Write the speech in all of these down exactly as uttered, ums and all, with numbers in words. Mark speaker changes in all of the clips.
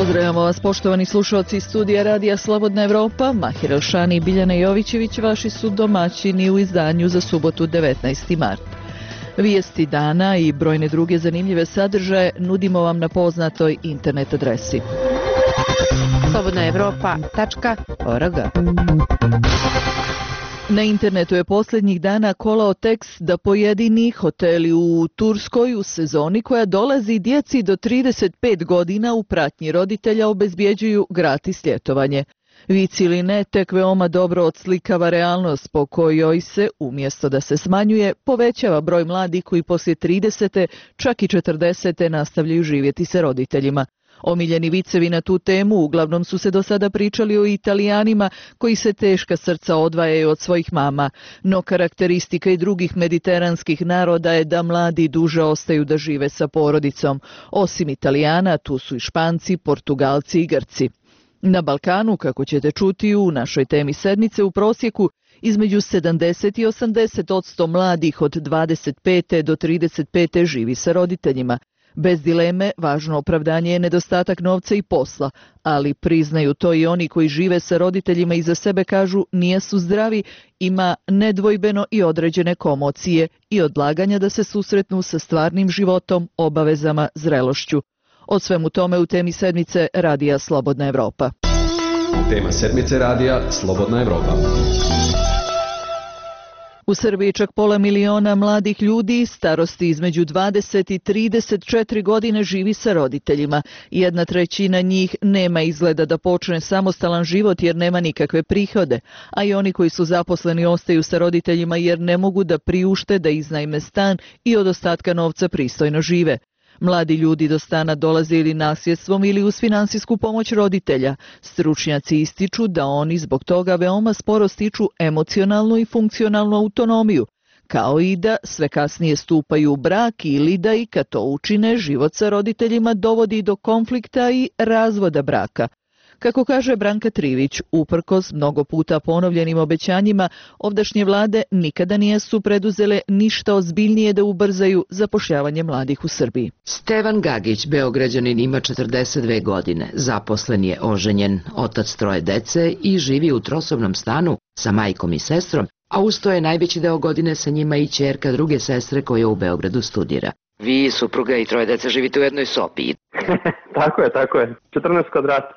Speaker 1: Pozdravljamo vas, poštovani slušalci studija Radija Slobodna Evropa. Mahir Elšani i Biljana Jovićević vaši su domaćini u izdanju za subotu devetnaesti mart. Vijesti dana i brojne druge zanimljive sadržaje nudimo vam na poznatoj internet adresi slobodna evropa tačka org. Na internetu je posljednjih dana kolao tekst da pojedini hoteli u Turskoj u sezoni koja dolazi djeci do trideset pet godina u pratnji roditelja obezbjeđuju gratis ljetovanje. Vic ili ne, tek veoma dobro odslikava realnost po kojoj se, umjesto da se smanjuje, povećava broj mladih koji poslije tridesete, čak i četrdesete nastavljaju živjeti sa roditeljima. Omiljeni vicevi na tu temu uglavnom su se do sada pričali o Italijanima koji se teška srca odvajaju od svojih mama, no karakteristika i drugih mediteranskih naroda je da mladi duže ostaju da žive sa porodicom. Osim Italijana, tu su i Španci, Portugalci i Grci. Na Balkanu, kako ćete čuti u našoj temi sedmice, u prosjeku između sedamdeset i osamdeset odsto mladih od dvadeset pete do trideset pete živi sa roditeljima. Bez dileme, važno opravdanje je nedostatak novca i posla, ali priznaju to i oni koji žive sa roditeljima i za sebe kažu nijesu zdravi, ima nedvojbeno i određene komocije i odlaganja da se susretnu sa stvarnim životom, obavezama, zrelošću. O svemu tome u temi sedmice Radija Slobodna Evropa.
Speaker 2: Tema sedmice Radija Slobodna Evropa.
Speaker 1: U Srbiji čak pola miliona mladih ljudi starosti između dvadeset i trideset četiri godine živi sa roditeljima. Jedna trećina njih nema izgleda da počne samostalan život jer nema nikakve prihode, a i oni koji su zaposleni ostaju sa roditeljima jer ne mogu da priušte da iznajme stan i od ostatka novca pristojno žive. Mladi ljudi do stana dolaze ili nasljedstvom ili uz finansijsku pomoć roditelja. Stručnjaci ističu da oni zbog toga veoma sporo stiču emocionalnu i funkcionalnu autonomiju, kao i da sve kasnije stupaju u brak ili da i kad to učine, život sa roditeljima dovodi do konflikta i razvoda braka. Kako kaže Branka Trivić, uprkos mnogo puta ponovljenim obećanjima, ovdašnje vlade nikada nijesu preduzele ništa ozbiljnije da ubrzaju zapošljavanje mladih u Srbiji.
Speaker 3: Stevan Gagić, Beograđanin, ima četrdeset dve godine, zaposlen je, oženjen, otac troje dece i živi u trosobnom stanu sa majkom i sestrom, a uz to je najveći deo godine sa njima i ćerka druge sestre koja u Beogradu studira. Vi, supruga i troje dece, živite u jednoj sobi.
Speaker 4: Tako je, tako je. četrnaest kvadrata.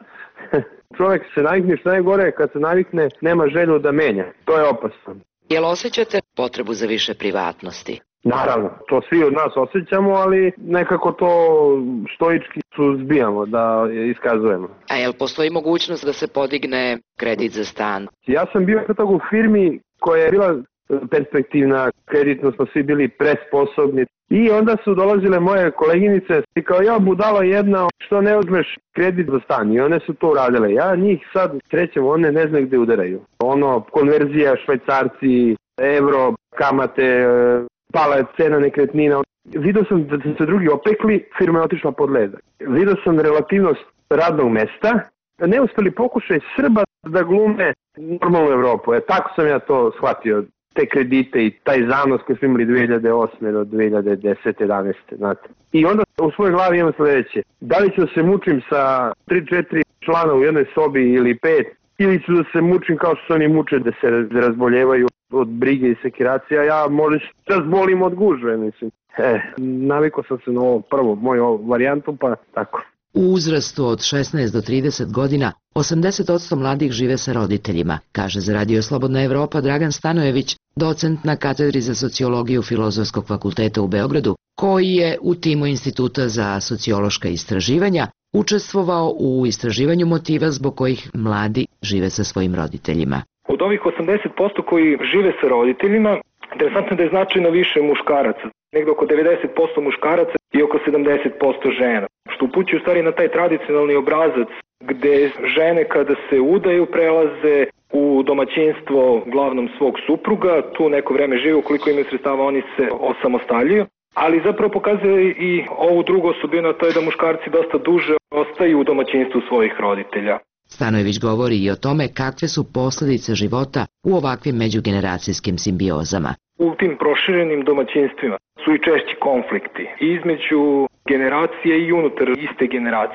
Speaker 4: Čovjek se navikne, što najgore, kad se navikne, nema želju da menja. To je opasno.
Speaker 3: Jel osjećate potrebu za više privatnosti?
Speaker 4: Naravno, to svi od nas osjećamo, ali nekako to stoički suzbijamo, da iskazujemo.
Speaker 3: A jel postoji mogućnost da se podigne kredit za stan?
Speaker 4: Ja sam bio u firmi koja je bila perspektivna, kreditno smo svi bili presposobni. I onda su dolazile moje koleginice i kao ja budala jedna, što ne uzmeš kredit za stan, i one su to uradile. Ja njih sad srećem, one ne znaju gde udaraju. Ono, konverzija, švajcarci, evro, kamate, pala je cena nekretnina. Vidio sam da su se drugi opekli, firma je otišla pod led. Vidio sam relativnost radnog mesta, neuspjeli pokušaj Srba da glume normalnu Evropu. E, tako sam ja to shvatio. Te kredite i taj zanos koji smo imali dve hiljade osme do dve hiljade desete jedanaeste. Znate. I onda u svojoj glavi imam sljedeće. Da li ću da se mučim sa tri četiri člana u jednoj sobi ili pet, ili ću da se mučim kao što se oni muče da se razboljevaju od brige i sekiracija, ja možda se razbolim od gužve, mislim. E, navikao sam se na ovo prvo, moju varijantu, pa tako.
Speaker 3: U uzrastu od šesnaest do trideset godina, osamdeset odsto mladih žive sa roditeljima, kaže za Radio Slobodna Evropa Dragan Stanojević, docent na katedri za sociologiju Filozofskog fakulteta u Beogradu, koji je u timu Instituta za sociološka istraživanja učestvovao u istraživanju motiva zbog kojih mladi žive sa svojim roditeljima.
Speaker 5: Od ovih osamdeset posto koji žive sa roditeljima, interesantno da je značajno više muškaraca, negdje oko devedeset posto muškaraca i oko sedamdeset posto žena. Što upućuje u stvari na taj tradicionalni obrazac gde žene kada se udaju prelaze u domaćinstvo glavnom svog supruga, tu neko vreme žive, ukoliko imaju sredstava oni se osamostaljuju, ali zapravo pokazuje i ovu drugu osobinu, a to je da muškarci dosta duže ostaju u domaćinstvu svojih roditelja.
Speaker 3: Stanojević govori i o tome kakve su posljedice života u ovakvim međugeneracijskim simbiozama.
Speaker 5: U tim proširenim domaćinstvima su i češći konflikti između generacije i unutar iste generacije.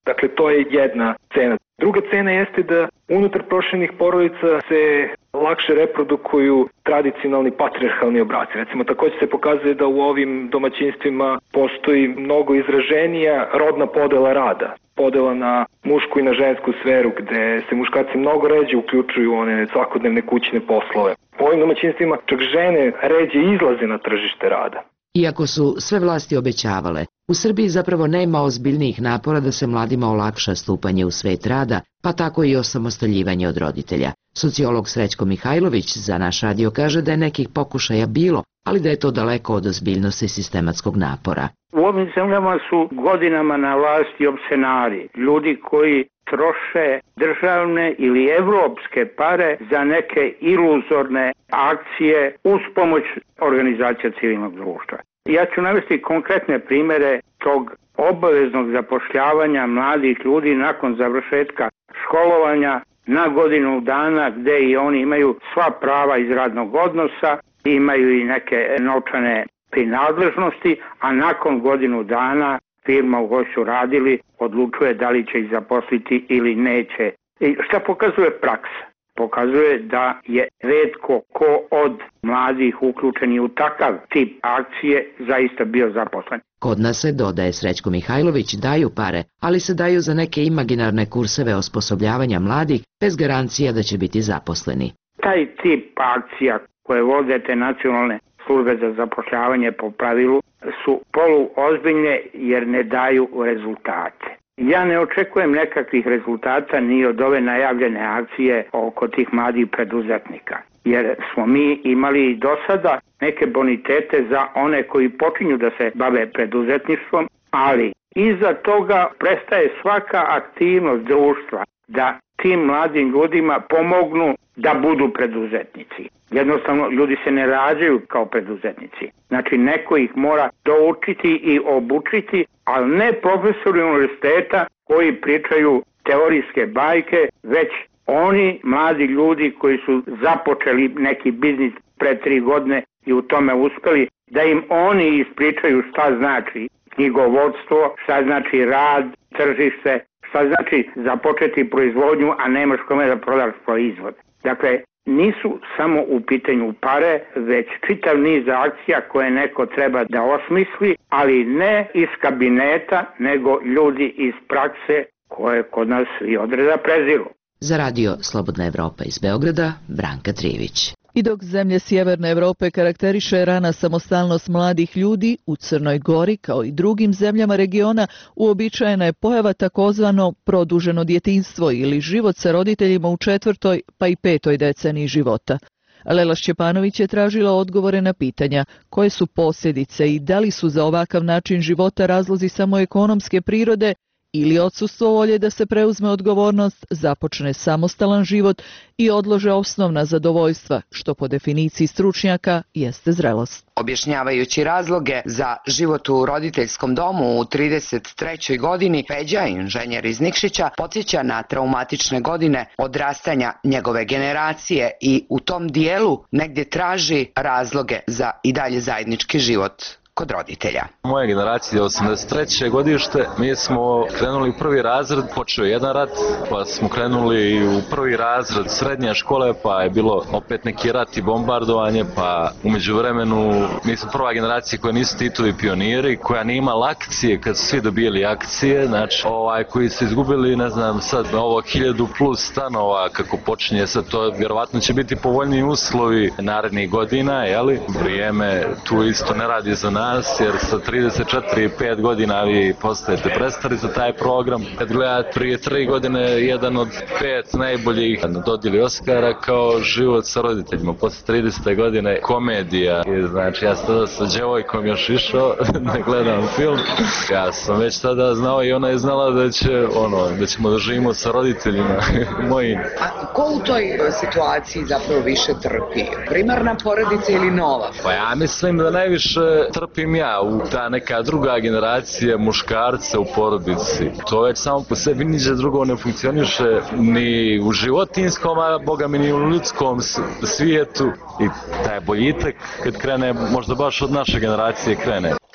Speaker 5: Dakle, to je jedna cena. Druga cena jeste da unutar proširenih porodica se lakše reprodukuju tradicionalni patrijarhalni obraci. Recimo, takođe se pokazuje da u ovim domaćinstvima postoji mnogo izraženija rodna podela rada. Podela na mušku i na žensku sferu, gde se muškarci mnogo ređe uključuju u one svakodnevne kućne poslove. U ovim domaćinstvima čak žene ređe izlaze na tržište rada.
Speaker 3: Iako su sve vlasti obećavale, u Srbiji zapravo nema ozbiljnijih napora da se mladima olakša stupanje u svet rada, pa tako i osamostaljivanje od roditelja. Sociolog Srećko Mihajlović za naš radio kaže da je nekih pokušaja bilo, ali da je to daleko od ozbiljnosti sistematskog napora.
Speaker 6: U ovim zemljama su godinama na vlasti opsenari, ljudi koji troše državne ili evropske pare za neke iluzorne akcije uz pomoć organizacija civilnog društva. Ja ću navesti konkretne primere tog obaveznog zapošljavanja mladih ljudi nakon završetka školovanja na godinu dana, gde i oni imaju sva prava iz radnog odnosa, imaju i neke novčane prinadležnosti, a nakon godinu dana firma u kojoj su radili odlučuje da li će ih zaposliti ili neće. I šta pokazuje praksa? Pokazuje da je retko ko od mladih uključeni u takav tip akcije zaista bio zaposlen.
Speaker 3: Kod nas se, dodaje Srećko Mihajlović, daju pare, ali se daju za neke imaginarne kurseve osposobljavanja mladih bez garancija da će biti zaposleni.
Speaker 6: Taj tip akcija koje vode te nacionalne službe za zapošljavanje po pravilu su poluozbiljne jer ne daju rezultate. Ja ne očekujem nekakvih rezultata ni od ove najavljene akcije oko tih mladih preduzetnika, jer smo mi imali i do sada neke bonitete za one koji počinju da se bave preduzetništvom, ali iza toga prestaje svaka aktivnost društva da tim mladim ljudima pomognu da budu preduzetnici. Jednostavno, ljudi se ne rađaju kao preduzetnici. Znači, neko ih mora doučiti i obučiti, ali ne profesori univerziteta koji pričaju teorijske bajke, već oni mladi ljudi koji su započeli neki biznis pre tri godine i u tome uspeli, da im oni ispričaju šta znači knjigovodstvo, šta znači rad, tržište, šta znači započeti proizvodnju, a nemaš kome da prodaš proizvod. Dakle, nisu samo u pitanju pare, već čitav niz akcija koje neko treba da osmisli, ali ne iz kabineta, nego ljudi iz prakse koje kod nas i odreda preziru.
Speaker 3: Za radio Slobodna Evropa iz Beograda, Branka Trivić.
Speaker 1: I dok zemlje Sjeverne Evrope karakteriše rana samostalnost mladih ljudi, u Crnoj Gori, kao i drugim zemljama regiona, uobičajena je pojava takozvano produženo djetinjstvo ili život sa roditeljima u četvrtoj pa i petoj deceniji života. Lela Šćepanović je tražila odgovore na pitanja koje su posljedice i da li su za ovakav način života razlozi samo ekonomske prirode ili odsustvo volje da se preuzme odgovornost, započne samostalan život i odlože osnovna zadovoljstva, što po definiciji stručnjaka jeste zrelost.
Speaker 7: Objašnjavajući razloge za život u roditeljskom domu u trideset trećoj godini, Peđa, inženjer iz Nikšića, podsjeća na traumatične godine odrastanja njegove generacije i u tom dijelu negdje traži razloge za i dalje zajednički život kod roditelja.
Speaker 8: Moja generacija je osamdeset treće godište, mi smo krenuli u prvi razred, počeo jedan rat, pa smo krenuli u prvi razred srednje škole, pa je bilo opet neki rat i bombardovanje, pa umeđu vremenu mi smo prva generacija koja nisu Titovi pioniri, koja nije imala akcije kad su svi dobijeli akcije, znači ovaj, koji su izgubili, ne znam, sad ovo hiljadu plus stanova kako počinje sad, to vjerovatno će biti povoljniji uslovi narednih godina, jeli? Vrijeme tu isto ne radi za nas, jer sa trideset četiri i pet godina vi postajete prestari za taj program. Kad gledate prije tri godine jedan od pet najboljih na dodjeli Oskara kao život sa roditeljima. Posle tridesete godine komedija. I, znači ja sam tada sa djevojkom još išao da gledam film. Ja sam već tada znao i ona je znala da će ono, da ćemo da živimo sa roditeljima mojim.
Speaker 7: A ko u toj situaciji zapravo više trpi? Primarna porodica ili nova?
Speaker 8: Pa ja mislim da najviše trpi ja u ta neka druga generacija muškarca u porodici. To već samo po sebi niđe drugo ne funkcioniše ni u životinskom, a boga mi ni u ljudskom svijetu. I taj boljitak kad krene, možda baš od naše generacije krene.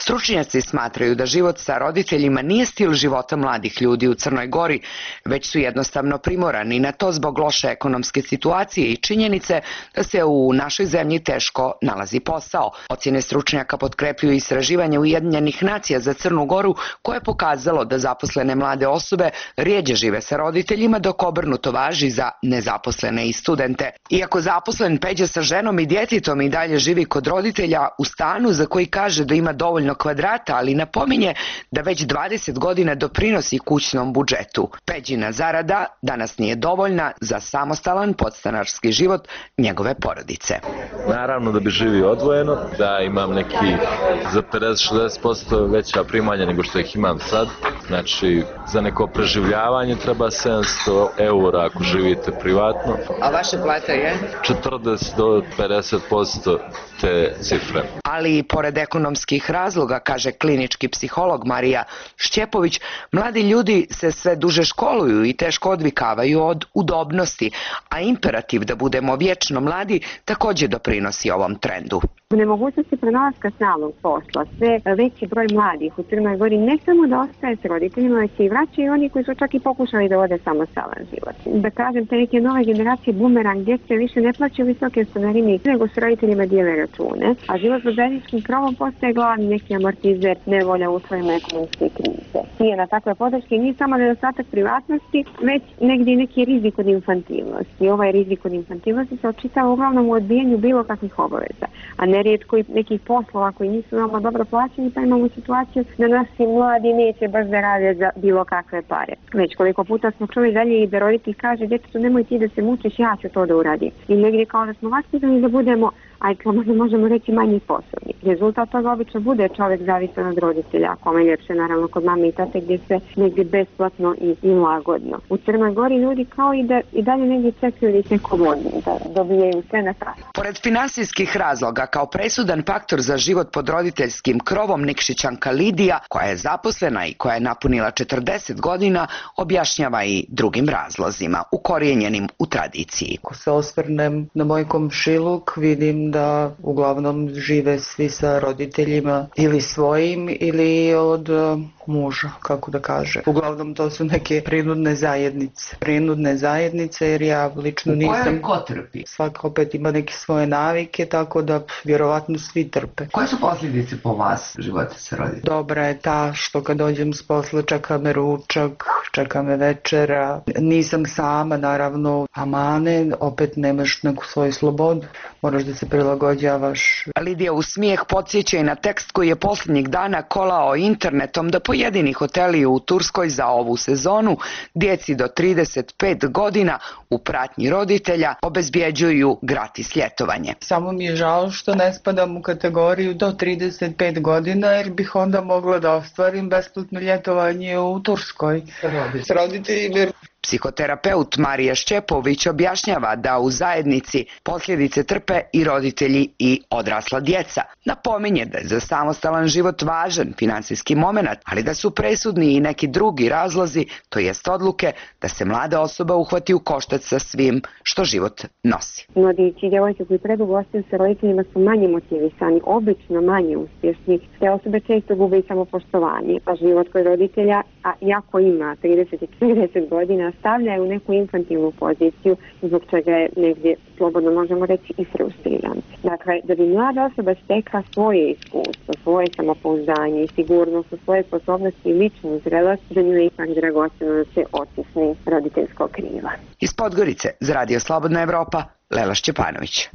Speaker 7: Stručnjaci smatraju da život sa roditeljima nije stil života mladih ljudi u Crnoj Gori, već su jednostavno primorani na to zbog loše ekonomske situacije i činjenice da se u našoj zemlji teško nalazi posao. Ocjene stručnjaka potkrepljuju istraživanje Ujedinjenih nacija za Crnu Goru koje je pokazalo da zaposlene mlade osobe rijeđe žive sa roditeljima, dok obrnuto važi za nezaposlene i studente. Iako zaposlen Peđa sa ženom i djetetom i dalje živi kod roditelja u stanu za koji kaže da ima dovoljno kvadrata, ali napominje da već dvadeset godina doprinosi kućnom budžetu. Peđina zarada danas nije dovoljna za samostalan podstanarski život njegove porodice.
Speaker 8: Naravno da bi živio odvojeno, da imam neki za pedeset do šezdeset posto veća primanja nego što ih imam sad. Znači, za neko preživljavanje treba sedamsto eura ako živite privatno.
Speaker 7: A vaša plata je?
Speaker 8: četrdeset do pedeset posto te cifre.
Speaker 7: Ali i pored ekonomskih razloga, kaže klinički psiholog Marija Šćepović, mladi ljudi se sve duže školuju i teško odvikavaju od udobnosti, a imperativ da budemo vječno mladi također doprinosi ovom trendu.
Speaker 9: U nemogućnosti pronalaska stalnog posla sve veći broj mladih u Crnoj Gori ne samo da ostaje s roditeljima, već i vraćaju oni koji su čak i pokušali da vode samostalan život. Da kažem, te neke nove generacije bumerang djece više ne plaćaju visoke stanarine, nego s roditeljima dijele račune, a život pod zajedničkim krovom postaje glavni neki amortizer nevolja u svojima ekonomske krize. Nije na takve podrške nije samo nedostatak privatnosti, već negdje neki rizik od infantilnosti. Ovaj rizik od infantilnosti se očitava uglavnom u odbijanju bilo kakvih obaveza, a ne rijetko i nekih poslova koji nisu veoma dobro plaćeni, pa imamo situaciju da naši mladi neće baš da rade za bilo kakve pare. Već koliko puta smo čuli dalje i da roditelj kaže djetetu nemoj ti da se mučiš, ja ću to da uradim. I negdje kao da smo vaspitani da budemo, aj možda možemo reći manje sposobni. Rezultat toga obično bude čovjek zavisan od roditelja, kome je ljepše naravno kod mame i tate gdje se negdje besplatno i, i lagodno. U Crnoj Gori ljudi kao i da i dalje negdje čekaju da ih neko vodi, da dobijaju sve na tas.
Speaker 7: Pored finansijskih razloga, kao presudan faktor za život pod roditeljskim krovom, Nikšićanka Lidija, koja je zaposlena i koja je napunila četrdeset godina, objašnjava i drugim razlozima, ukorijenjenim u tradiciji.
Speaker 10: Ako se osvrnem na moj komšiluk, vidim da uglavnom žive svi sa roditeljima ili svojim ili od muža, kako da kaže. Uglavnom to su neke prinudne zajednice. Prinudne zajednice jer ja lično nisam...
Speaker 7: U kojoj ko trpi?
Speaker 10: Svaka opet ima neke svoje navike, tako da vjerovatno svi trpe.
Speaker 7: Koje su posljedice po vas života sa roditeljima?
Speaker 10: Dobra je ta što kad dođem s posla čeka me ručak, čeka me večera. Nisam sama, naravno, amane, opet nemaš neku svoju slobodu. Moraš da se prilagođavaš.
Speaker 7: Lidija u smijeh podsjeća i na tekst koji je posljednjih dana kolao internetom da pojedini hoteli u Turskoj za ovu sezonu djeci do trideset pet godina u pratnji roditelja obezbjeđuju gratis ljetovanje.
Speaker 10: Samo mi je žao što ne spadam u kategoriju do trideset pet godina jer bih onda mogla da ostvarim besplatno ljetovanje u Turskoj s roditeljima.
Speaker 7: Psihoterapeut Marija Šćepović objašnjava da u zajednici posljedice trpe i roditelji i odrasla djeca. Napominje da je za samostalan život važan financijski moment, ali da su presudni i neki drugi razlozi, to jest odluke da se mlada osoba uhvati u koštac sa svim što život nosi.
Speaker 9: Mladići i djevojke koji predugo ostaju sa roditeljima su manje motivisani, obično manje uspješni. Te osobe često gube i samopoštovanje, a život kod roditelja, a jako ima trideset i četrdeset godina, stavlja je u neku infantilnu poziciju, zbog čega je negdje, slobodno možemo reći, i frustriran. Dakle, da bi mlada osoba stekla svoje iskustvo, svoje samopouzdanje i sigurnost u svoje sposobnosti i ličnu zrelost, za nju je ipak dragocjeno da se otisne roditeljskog kriva.
Speaker 7: Iz Podgorice za Radio Slobodna Evropa, Lela Šćepanović.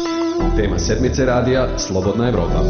Speaker 2: Tema sedmice radija Slobodna Evropa.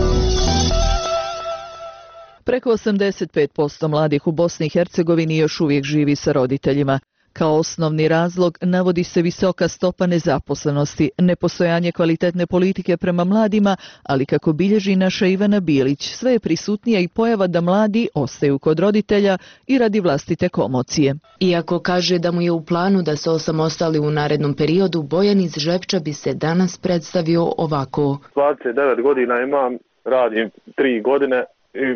Speaker 1: Preko osamdeset pet posto mladih u Bosni i Hercegovini još uvijek živi sa roditeljima. Kao osnovni razlog navodi se visoka stopa nezaposlenosti, nepostojanje kvalitetne politike prema mladima, ali kako bilježi naša Ivana Bilić, sve je prisutnija i pojava da mladi ostaju kod roditelja i radi vlastite komocije.
Speaker 11: Iako kaže da mu je u planu da se osamostali u narednom periodu, Bojan iz Žepča bi se danas predstavio ovako.
Speaker 12: dvadeset devet godina imam, radim tri godine i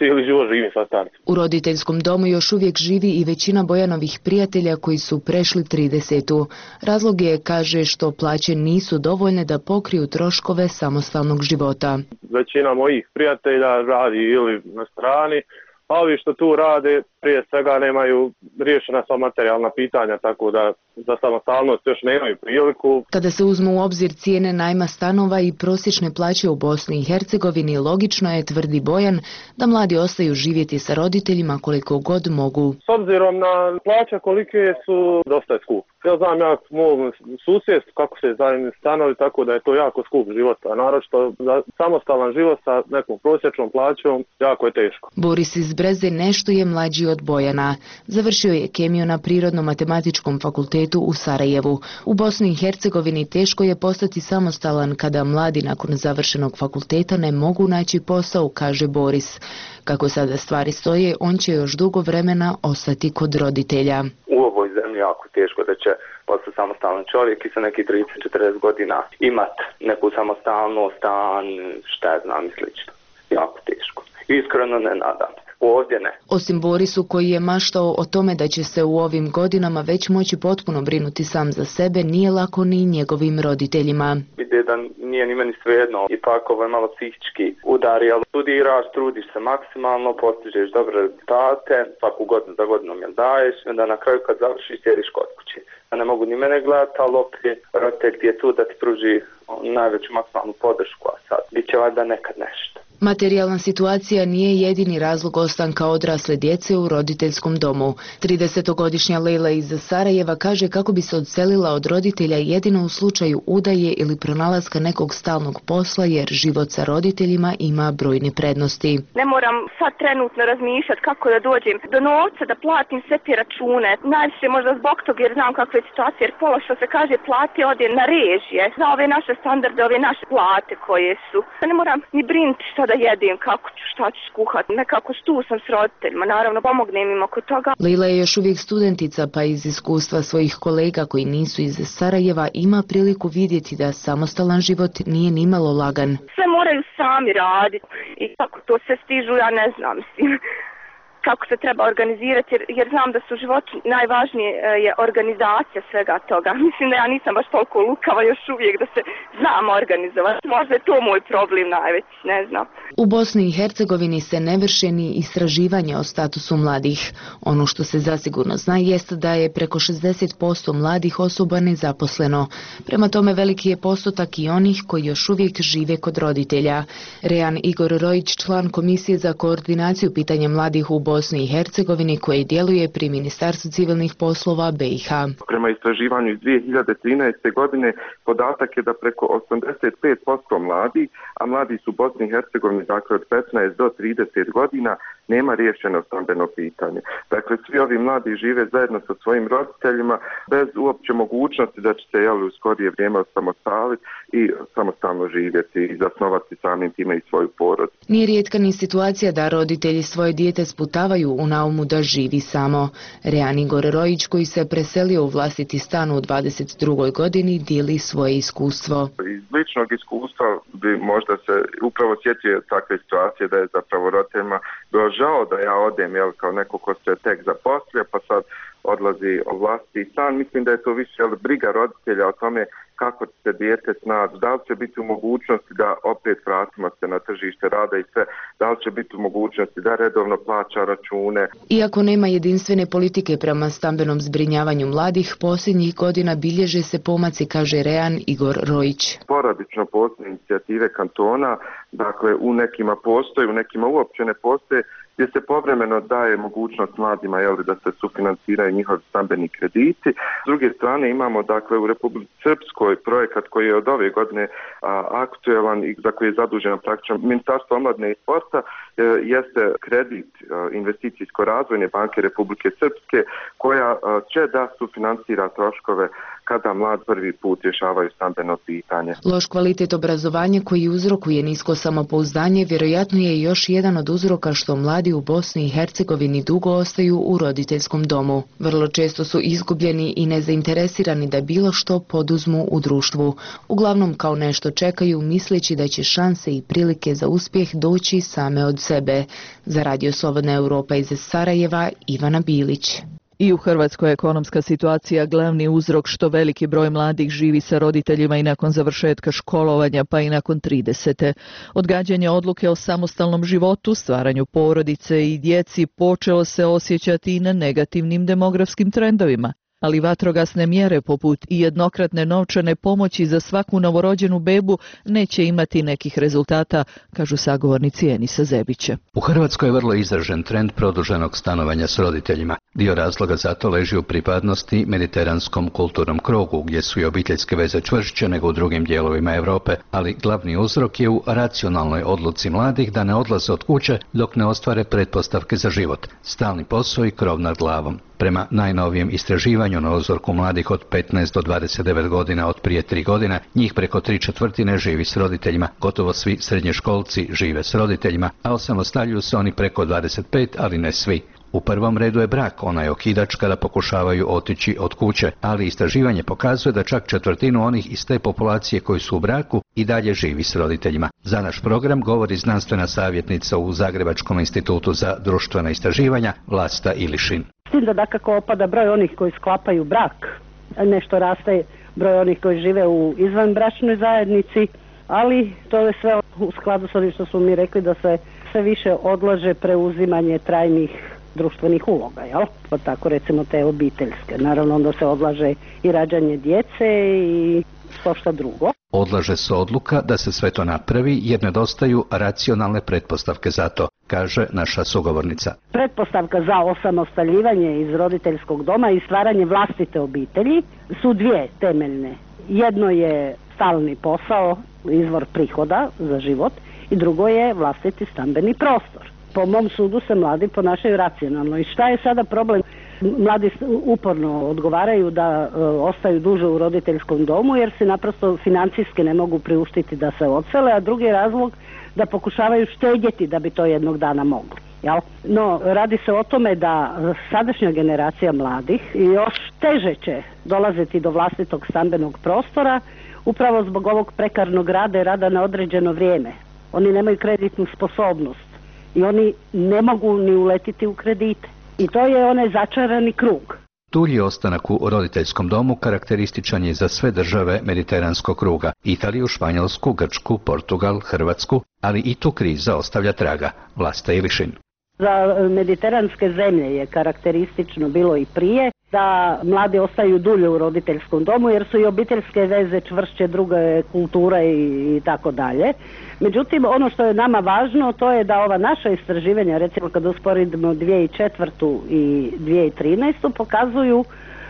Speaker 12: cijeli život živim sa starcem.
Speaker 11: U roditeljskom domu još uvijek živi i većina Bojanovih prijatelja koji su prešli tridesetu. Razlog je, kaže, što plaće nisu dovoljne da pokriju troškove samostalnog života.
Speaker 12: Većina mojih prijatelja radi ili na strani, a ovi što tu rade prije svega nemaju riješena sva materijalna pitanja, tako da za samostalnost još nemaju priliku.
Speaker 11: Kada se uzmu u obzir cijene najma stanova i prosječne plaće u Bosni i Hercegovini, logično je, tvrdi Bojan, da mladi ostaju živjeti sa roditeljima koliko god mogu.
Speaker 12: S obzirom na plaće kolike su, dosta je skup. Ja znam ja mog susjedstvu kako se zajedno stanovi, tako da je to jako skup život, a naročito za samostalan život sa nekom prosječnom plaćom jako je teško.
Speaker 11: Boris iz Breze nešto je mlađi od Bojana. Završio je kemiju na Prirodno-matematičkom fakultetu u Sarajevu. U Bosni i Hercegovini teško je postati samostalan kada mladi nakon završenog fakulteta ne mogu naći posao, kaže Boris. Kako sada stvari stoje, on će još dugo vremena ostati kod roditelja.
Speaker 13: U ovoj zemlji jako teško da će postati samostalan čovjek i sa neki trideset do četrdeset godina imat neku samostalnost, stan, šta ja znam i slično. Jako teško. Iskreno ne nadam se. Ovdje ne.
Speaker 11: Osim Borisu koji je maštao o tome da će se u ovim godinama već moći potpuno brinuti sam za sebe, nije lako ni njegovim roditeljima.
Speaker 13: Vide da nije ni meni svejedno, ipak ovo je malo psihički udar, ali studiraš, trudiš se maksimalno, postižeš dobre rezultate, svaku godinu za godinom jel daješ, i onda na kraju kad završiš sjediš kod kuće. Ja ne mogu ni mene gledati, ali opet roditelj je tu da ti pruži najveću maksimalnu podršku, a sad bit će valjda nekad nešto.
Speaker 11: Materijalna situacija nije jedini razlog ostanka odrasle djece u roditeljskom domu. tridesetogodišnja Lejla iz Sarajeva kaže kako bi se odselila od roditelja jedino u slučaju udaje ili pronalaska nekog stalnog posla, jer život sa roditeljima ima brojne prednosti.
Speaker 14: Ne moram sad trenutno razmišljati kako da dođem do novca da platim sve te račune. Najviše možda zbog toga jer znam kakve je situacije, jer pola što se kaže plati ode na režije, za ove naše standarde, ove naše plate koje su. Ne moram ni brinuti šta da jedem, kako ću, šta ću skuhati. Nekako tu sam s roditeljima, naravno pomognem im oko toga.
Speaker 11: Lila je još uvijek studentica, pa iz iskustva svojih kolega koji nisu iz Sarajeva ima priliku vidjeti da samostalan život nije nimalo lagan.
Speaker 14: Sve moraju sami raditi i kako to sve stižu, ja ne znam, mislim. Kako se treba organizirati, jer, jer znam da su u životu najvažnije je organizacija svega toga. Mislim da ja nisam baš toliko lukava još uvijek da se znam organizovati. Možda je to moj problem najveći, ne znam.
Speaker 11: U Bosni i Hercegovini se ne vrše ni istraživanja o statusu mladih. Ono što se zasigurno zna jest da je preko šezdeset posto mladih osoba nezaposleno. Prema tome veliki je postotak i onih koji još uvijek žive kod roditelja. Rejan Igor Rojić, član Komisije za koordinaciju pitanja mladih u Bosni i Hercegovini koji djeluje pri Ministarstvu civilnih poslova B i H.
Speaker 15: Prema istraživanju iz dvije hiljade trinaeste. godine podatak je da preko osamdeset pet posto mladih, a mladi su u Bosni i Hercegovini dakle od petnaest do trideset godina, nema riješeno stambeno pitanje. Dakle, svi ovi mladi žive zajedno sa svojim roditeljima bez uopće mogućnosti da će se jel, u skorije vrijeme osamostaliti i samostalno živjeti i zasnovati samim time i svoju porodicu.
Speaker 11: Nije rijetka ni situacija da roditelji svoje dijete sputavaju u naumu da živi samo. Rejan Igor Rojić, koji se preselio u vlastiti stan u dvadeset drugoj godini, dijeli svoje iskustvo.
Speaker 15: Iz ličnog iskustva bi možda se upravo sjetio takve situacije da je zapravo roditeljima bilo žao da ja odem jel, kao neko ko se tek zaposlio pa sad odlazi u vlastiti stan. Mislim da je to više jel, briga roditelja o tome kako će se dijete snaći, da li će biti u mogućnosti da opet vratimo se na tržište rada i sve, da li će biti u mogućnosti da redovno plaća račune.
Speaker 11: Iako nema jedinstvene politike prema stambenom zbrinjavanju mladih, posljednjih godina bilježe se pomaci, kaže Rejan Igor Rojić.
Speaker 15: Poradično postoje inicijative kantona, dakle u nekima postoje, u nekima uopće ne postoje, gdje se povremeno daje mogućnost mladima jel, da se sufinanciraju njihovi stambeni krediti. S druge strane imamo dakle u Republici Srpskoj projekat koji je od ove godine a, aktuelan i za koji je zaduženo praktično Ministarstvo omladine i sporta, e, jeste kredit e, investicijsko-razvojne banke Republike Srpske koja a, će da sufinancira troškove kada mlad prvi put rješavaju stambeno pitanje.
Speaker 11: Loš kvalitet obrazovanja koji uzrokuje nisko samopouzdanje vjerojatno je još jedan od uzroka što mladi u Bosni i Hercegovini dugo ostaju u roditeljskom domu. Vrlo često su izgubljeni i nezainteresirani da bilo što poduzmu u društvu. Uglavnom kao nešto čekaju misleći da će šanse i prilike za uspjeh doći same od sebe. Za Radio Slobodna Europa iz Sarajeva, Ivana Bilić.
Speaker 1: I u Hrvatskoj je ekonomska situacija glavni uzrok što veliki broj mladih živi sa roditeljima i nakon završetka školovanja pa i nakon tridesete. Odgađanje odluke o samostalnom životu, stvaranju porodice i djeci počelo se osjećati i na negativnim demografskim trendovima. Ali vatrogasne mjere poput i jednokratne novčane pomoći za svaku novorođenu bebu neće imati nekih rezultata, kažu sagovornici Enisa Zebića.
Speaker 16: U Hrvatskoj je vrlo izražen trend produženog stanovanja s roditeljima. Dio razloga za to leži u pripadnosti mediteranskom kulturnom krugu, gdje su i obiteljske veze čvršće nego u drugim dijelovima Europe, ali glavni uzrok je u racionalnoj odluci mladih da ne odlaze od kuće dok ne ostvare pretpostavke za život, stalni posao i krov nad glavom. Prema najnovijem istraživanju na uzorku mladih od petnaest do dvadeset devet godina od prije tri godina, njih preko tri četvrtine živi s roditeljima, gotovo svi srednjoškolci žive s roditeljima, a osamostaljuju se oni preko dvadeset pet, ali ne svi. U prvom redu je brak, onaj okidač kada pokušavaju otići od kuće, ali istraživanje pokazuje da čak četvrtinu onih iz te populacije koji su u braku i dalje živi s roditeljima. Za naš program govori znanstvena savjetnica u Zagrebačkom institutu za društvena istraživanja Vlasta Ilišin.
Speaker 17: S tim da dakako opada broj onih koji sklapaju brak, nešto raste broj onih koji žive u izvanbračnoj zajednici, ali to je sve u skladu s onim što smo mi rekli da se sve više odlaže preuzimanje trajnih društvenih uloga, jel? Pa tako recimo te obiteljske. Naravno onda se odlaže i rađanje djece i što šta drugo.
Speaker 16: Odlaže se odluka da se sve to napravi jer nedostaju racionalne pretpostavke za to, kaže naša sugovornica.
Speaker 17: Pretpostavka za osamostaljivanje iz roditeljskog doma i stvaranje vlastite obitelji su dvije temeljne. Jedno je stalni posao, izvor prihoda za život, i drugo je vlastiti stambeni prostor. Po mom sudu se mladi ponašaju racionalno. I šta je sada problem? Mladi uporno odgovaraju da e, ostaju duže u roditeljskom domu jer se naprosto financijski ne mogu priuštiti da se odsele, a drugi je razlog da pokušavaju štedjeti da bi to jednog dana mogli. Jel? No, radi se o tome da sadašnja generacija mladih još teže će dolaziti do vlastitog stambenog prostora upravo zbog ovog prekarnog rada i rada na određeno vrijeme. Oni nemaju kreditnu sposobnost i oni ne mogu ni uletiti u kredite. I to je onaj začarani krug.
Speaker 16: Dulji ostanak u roditeljskom domu karakterističan je za sve države mediteranskog kruga, Italiju, Španjolsku, Grčku, Portugal, Hrvatsku, ali i tu kriza ostavlja traga. Vlasta Ilišin.
Speaker 17: Za mediteranske zemlje je karakteristično bilo i prije da mladi ostaju dulje u roditeljskom domu jer su i obiteljske veze čvršće, druge kulture i, i tako dalje. Međutim, ono što je nama važno to je da ova naša istraživanja, recimo kad usporedimo dvije tisuće četvrtu i dvije tisuće trinaestu pokazuju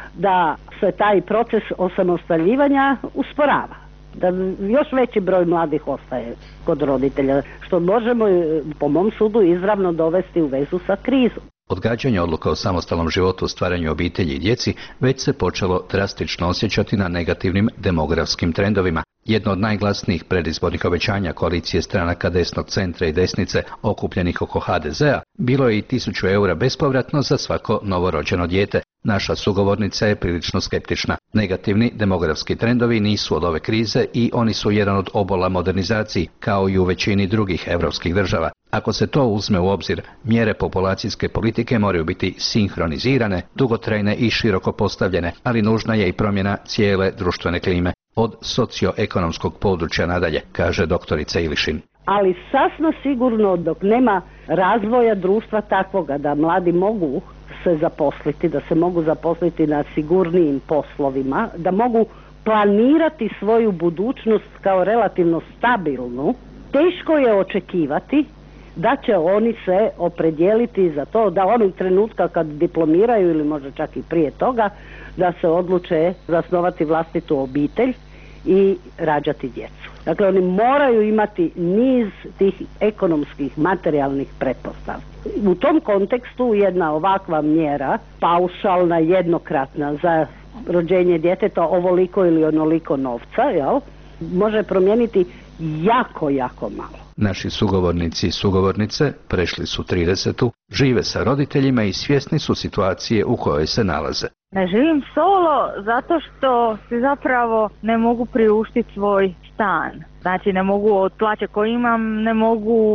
Speaker 17: da se taj proces osamostaljivanja usporava. Da još veći broj mladih ostaje kod roditelja, što možemo po mom sudu izravno dovesti u vezu sa krizom.
Speaker 16: Odgađanje odluka o samostalnom životu, stvaranju obitelji i djeci već se počelo drastično osjećati na negativnim demografskim trendovima. Jedno od najglasnijih predizbornih obećanja koalicije stranaka desnog centra i desnice okupljenih oko ha de zea bilo je i tisuću eura bespovratno za svako novorođeno dijete. Naša sugovornica je prilično skeptična. Negativni demografski trendovi nisu od ove krize i oni su jedan od obola modernizaciji, kao i u većini drugih europskih država. Ako se to uzme u obzir, mjere populacijske politike moraju biti sinhronizirane, dugotrajne i široko postavljene, ali nužna je i promjena cijele društvene klime. Od socioekonomskog područja nadalje, kaže doktorica Ilišin.
Speaker 17: Ali sasvim sigurno dok nema razvoja društva takvoga da mladi mogu se zaposliti, da se mogu zaposliti na sigurnijim poslovima, da mogu planirati svoju budućnost kao relativno stabilnu, teško je očekivati da će oni se opredijeliti za to da onog trenutka kad diplomiraju ili možda čak i prije toga da se odluče zasnovati vlastitu obitelj i rađati djecu. Dakle, oni moraju imati niz tih ekonomskih, materijalnih pretpostavki. U tom kontekstu jedna ovakva mjera, paušalna, jednokratna za rođenje djeteta ovoliko ili onoliko novca, jel, može promijeniti jako, jako malo.
Speaker 16: Naši sugovornici i sugovornice prešli su tridesetu, žive sa roditeljima i svjesni su situacije u kojoj se nalaze.
Speaker 18: Ne živim solo zato što si zapravo ne mogu priuštiti svoj stan. Znači ne mogu od plaće koju imam, ne mogu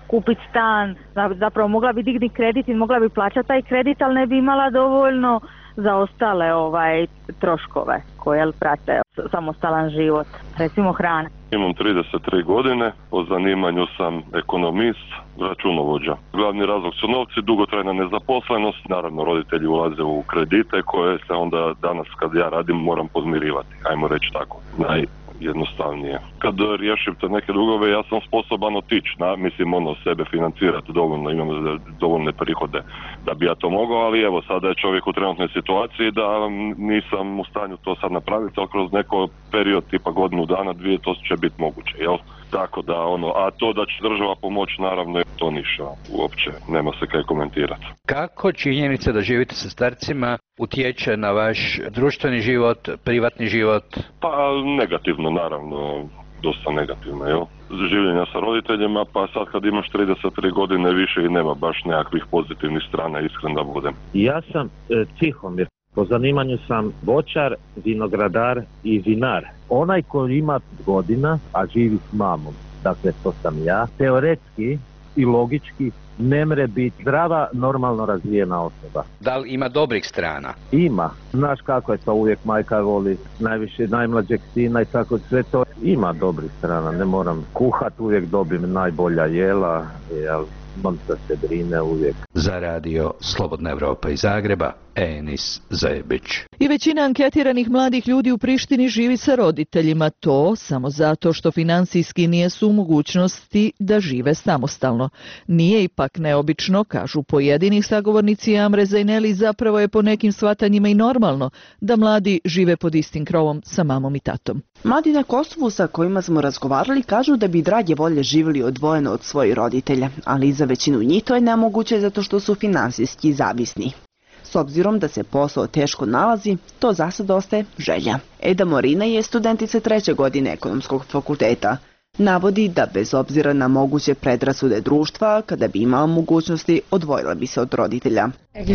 Speaker 18: kupiti stan, zapravo mogla bi digni kredit i mogla bi plaćati taj kredit, ali ne bi imala dovoljno za ostale ovaj troškove koje prate samostalan život, recimo hrana.
Speaker 19: Imam trideset tri godine, po zanimanju sam ekonomist, računovođa. Glavni razlog su novci, dugotrajna nezaposlenost, naravno roditelji ulaze u kredite koje se onda danas kad ja radim moram podmirivati, ajmo reći tako, najjednostavnije. Kad riješim te neke dugove ja sam sposoban otići, na, mislim ono sebe financirati dovoljno, imam dovoljne prihode da bi ja to mogao, ali evo sada je čovjek u trenutnoj situaciji da nisam u stanju to sad napraviti, ali kroz neko period tipa godinu dana, dvije, to će biti moguće, jel? Tako da ono, a to da će država pomoći naravno to ništa, uopće nema se kaj komentirati.
Speaker 16: Kako činjenica da živite sa starcima utječe na vaš društveni život, privatni život?
Speaker 19: Pa negativno naravno, dosta negativno, jel? Življenja sa roditeljima, pa sad kad imaš trideset tri godine više i nema baš nekakvih pozitivnih strana, iskren da budem.
Speaker 20: Ja sam e, Tihomir. Po zanimanju sam voćar, vinogradar i vinar. Onaj koji ima godina, a živi s mamom, dakle to sam ja, teoretski i logički ne mre biti zdrava, normalno razvijena osoba.
Speaker 16: Da li ima dobrih strana?
Speaker 20: Ima. Znaš kako je to, uvijek majka voli najviše najmlađeg sina i tako sve to. Ima dobrih strana, ne moram kuhat, uvijek dobim najbolja jela, jel, mam da se brine uvijek.
Speaker 16: Za radio Slobodna Evropa iz Zagreba, Enis Zebić.
Speaker 1: I većina anketiranih mladih ljudi u Prištini živi sa roditeljima, to samo zato što financijski nijesu u mogućnosti da žive samostalno. Nije ipak neobično, kažu pojedini sagovornici Amre Zejneli, zapravo je po nekim shvatanjima i normalno da mladi žive pod istim krovom sa mamom i tatom.
Speaker 21: Mladi na Kosovu sa kojima smo razgovarali kažu da bi drage volje živjeli odvojeno od svojih roditelja, ali za većinu njih to je nemoguće zato što su finansijski zavisni. S obzirom da se posao teško nalazi, to za sad ostaje želja. Eda Morina je studentica treće godine ekonomskog fakulteta. Navodi da bez obzira na moguće predrasude društva, kada bi imala mogućnosti, odvojila bi se od roditelja.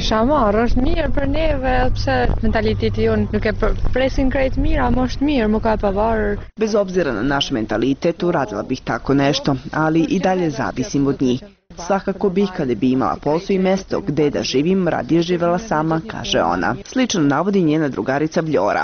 Speaker 21: Bez obzira na naš mentalitet, uradila bih tako nešto, ali i dalje zavisim od njih. Svakako bih, kada bi imala posao i mjesto gdje da živim, radije živjela sama, kaže ona. Slično navodi njena drugarica Vljora.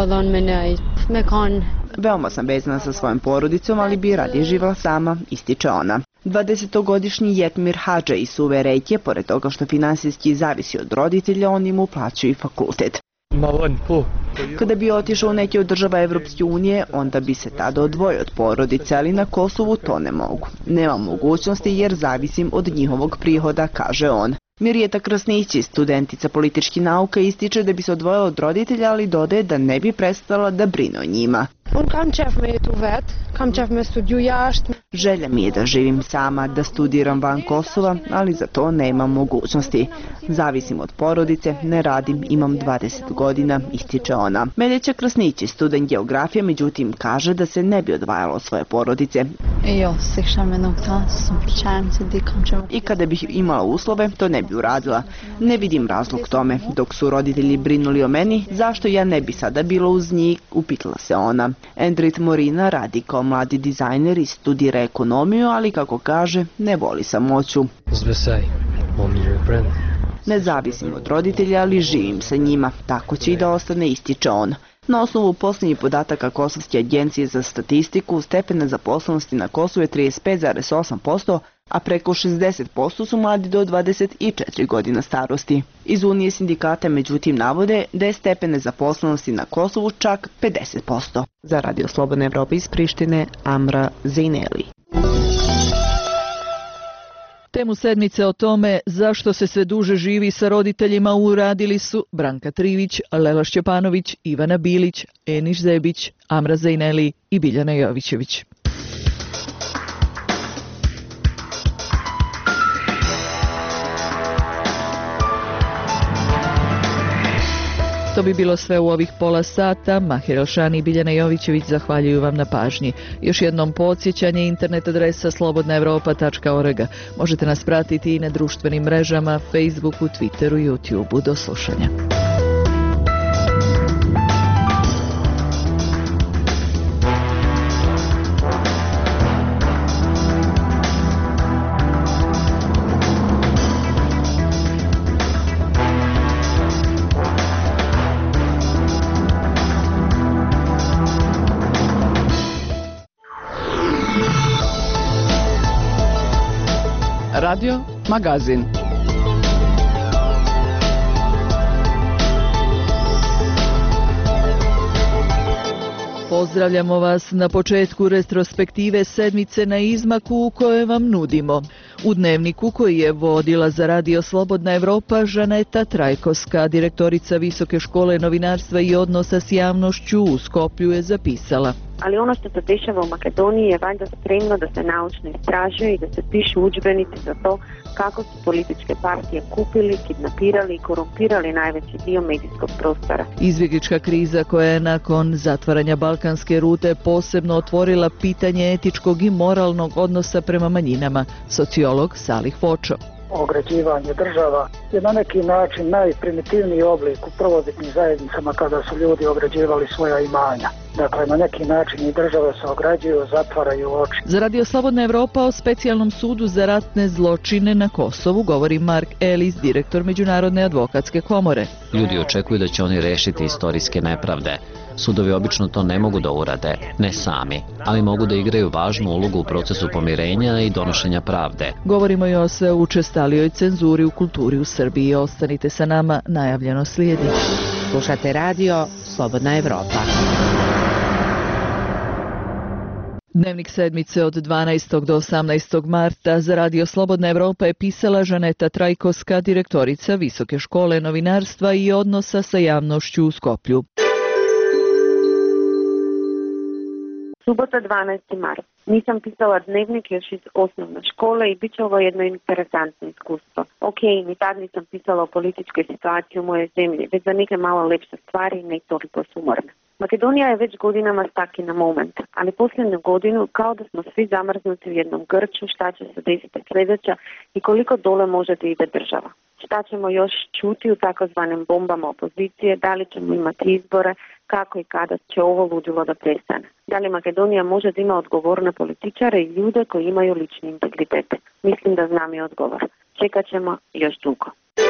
Speaker 21: Veoma sam vezana sa svojom porodicom, ali bi radije živjela sama, ističe ona. dvadesetogodišnji Jetmir Hadže iz Suve Rejke, pored toga što finansijski zavisi od roditelja, oni mu plaćaju fakultet. Kada bi otišao u neke od država Evropske unije, onda bi se tada odvojio od porodice, ali na Kosovu to ne mogu. Nema mogućnosti jer zavisim od njihovog prihoda, kaže on. Mirjeta Krasnići, studentica političkih nauka, ističe da bi se odvojila od roditelja, ali dodaje da ne bi prestala da brine o njima. Želja mi je da živim sama, da studiram van Kosova, ali za to nemam mogućnosti. Zavisim od porodice, ne radim, imam dvadeset godina, ističe ona. Meljeća Krasnići, student geografije, međutim kaže da se ne bi odvajala od svoje porodice. I kada bih imala uslove, to ne bi uradila. Ne vidim razlog tome. Dok su roditelji brinuli o meni, zašto ja ne bi sada bila uz njih, upitala se ona. Endrit Morina radi kao mladi dizajner i studira ekonomiju, ali kako kaže, ne voli samoću. Ne zavisim od roditelja, ali živim sa njima. Tako će i da ostane, ističe on. Na osnovu posljednjih podataka Kosovske agencije za statistiku, stepen nezaposlenosti na Kosovu je trideset pet zarez osam posto, a preko šezdeset posto su mladi do dvadeset četiri godina starosti. Iz Unije sindikata međutim navode da je stepen nezaposlenosti na Kosovu čak pedeset posto. Za Radio Slobodna Evropa iz Prištine, Amra Zejneli.
Speaker 1: Temu sedmice o tome zašto se sve duže živi sa roditeljima uradili su Branka Trivić, Lela Šćepanović, Ivana Bilić, Enis Zebić, Amra Zejneli i Biljana Jovićević. To bi bilo sve u ovih pola sata. Mahir Elšani i Biljana Jovićević zahvaljuju vam na pažnji. Još jednom podsjećanje, internet adresa slobodna evropa tačka org. Možete nas pratiti i na društvenim mrežama, Facebooku, Twitteru i YouTubeu. Do slušanja.
Speaker 4: Radio Magazin.
Speaker 1: Pozdravljamo vas na početku retrospektive sedmice na izmaku u kojoj vam nudimo. U dnevniku koji je vodila za Radio Slobodna Evropa Žaneta Trajkovska, direktorica Visoke škole novinarstva i odnosa s javnošću u Skoplju, je zapisala:
Speaker 9: ali ono što se dešava u Makedoniji je valjda spremno da se naučno istražuje i da se pišu udžbenici za to kako su političke partije kupili, kidnapirali i korumpirali najveći dio medijskog prostora.
Speaker 1: Izbjeglička kriza koja je nakon zatvaranja balkanske rute posebno otvorila pitanje etičkog i moralnog odnosa prema manjinama, sociolog Salih Fočo.
Speaker 22: Ograđivanje država je na neki način najprimitivniji oblik u prvobitnim zajednicama kada su ljudi ograđivali svoja imanja. Dakle, na neki način i države se ograđuju, zatvaraju oči.
Speaker 1: Za Radio Slobodna Evropa o specijalnom sudu za ratne zločine na Kosovu govori Mark Ellis, direktor Međunarodne advokatske komore.
Speaker 23: Ljudi očekuju da će oni rešiti istorijske nepravde. Sudovi obično to ne mogu da urade, ne sami, ali mogu da igraju važnu ulogu u procesu pomirenja i donošenja pravde.
Speaker 1: Govorimo i o sve učestalijoj cenzuri u kulturi u Srbiji. Ostanite sa nama, najavljeno slijedi.
Speaker 21: Slušate Radio Slobodna Evropa.
Speaker 1: Dnevnik sedmice od dvanaestog do osamnaestog marta za Radio Slobodna Evropa je pisala Žaneta Trajkovska, direktorica Visoke škole novinarstva i odnosa sa javnošću u Skoplju.
Speaker 9: Subota dvanaesti mart. Nisam pisala dnevnik još iz osnovne škole i bit će ovo jedno interesantno iskustvo. Ok, ni tad nisam pisala o političkoj situaciji u mojoj zemlji, već za neke malo lepše stvari, ne toliko sumorne. Makedonija je već godinama stuck in a moment, ali posljednju godinu kao da smo svi zamrznuti u jednom grču, šta će se desiti sljedeća i koliko dole može da ide država. Šta ćemo još čuti u takozvanim bombama opozicije, da li ćemo imati izbore, kako i kada će ovo ludilo da prestane. Da li Makedonija može da ima odgovorne političare i ljude koji imaju lični integritet? Mislim da znam i odgovor. Čekat ćemo još dugo.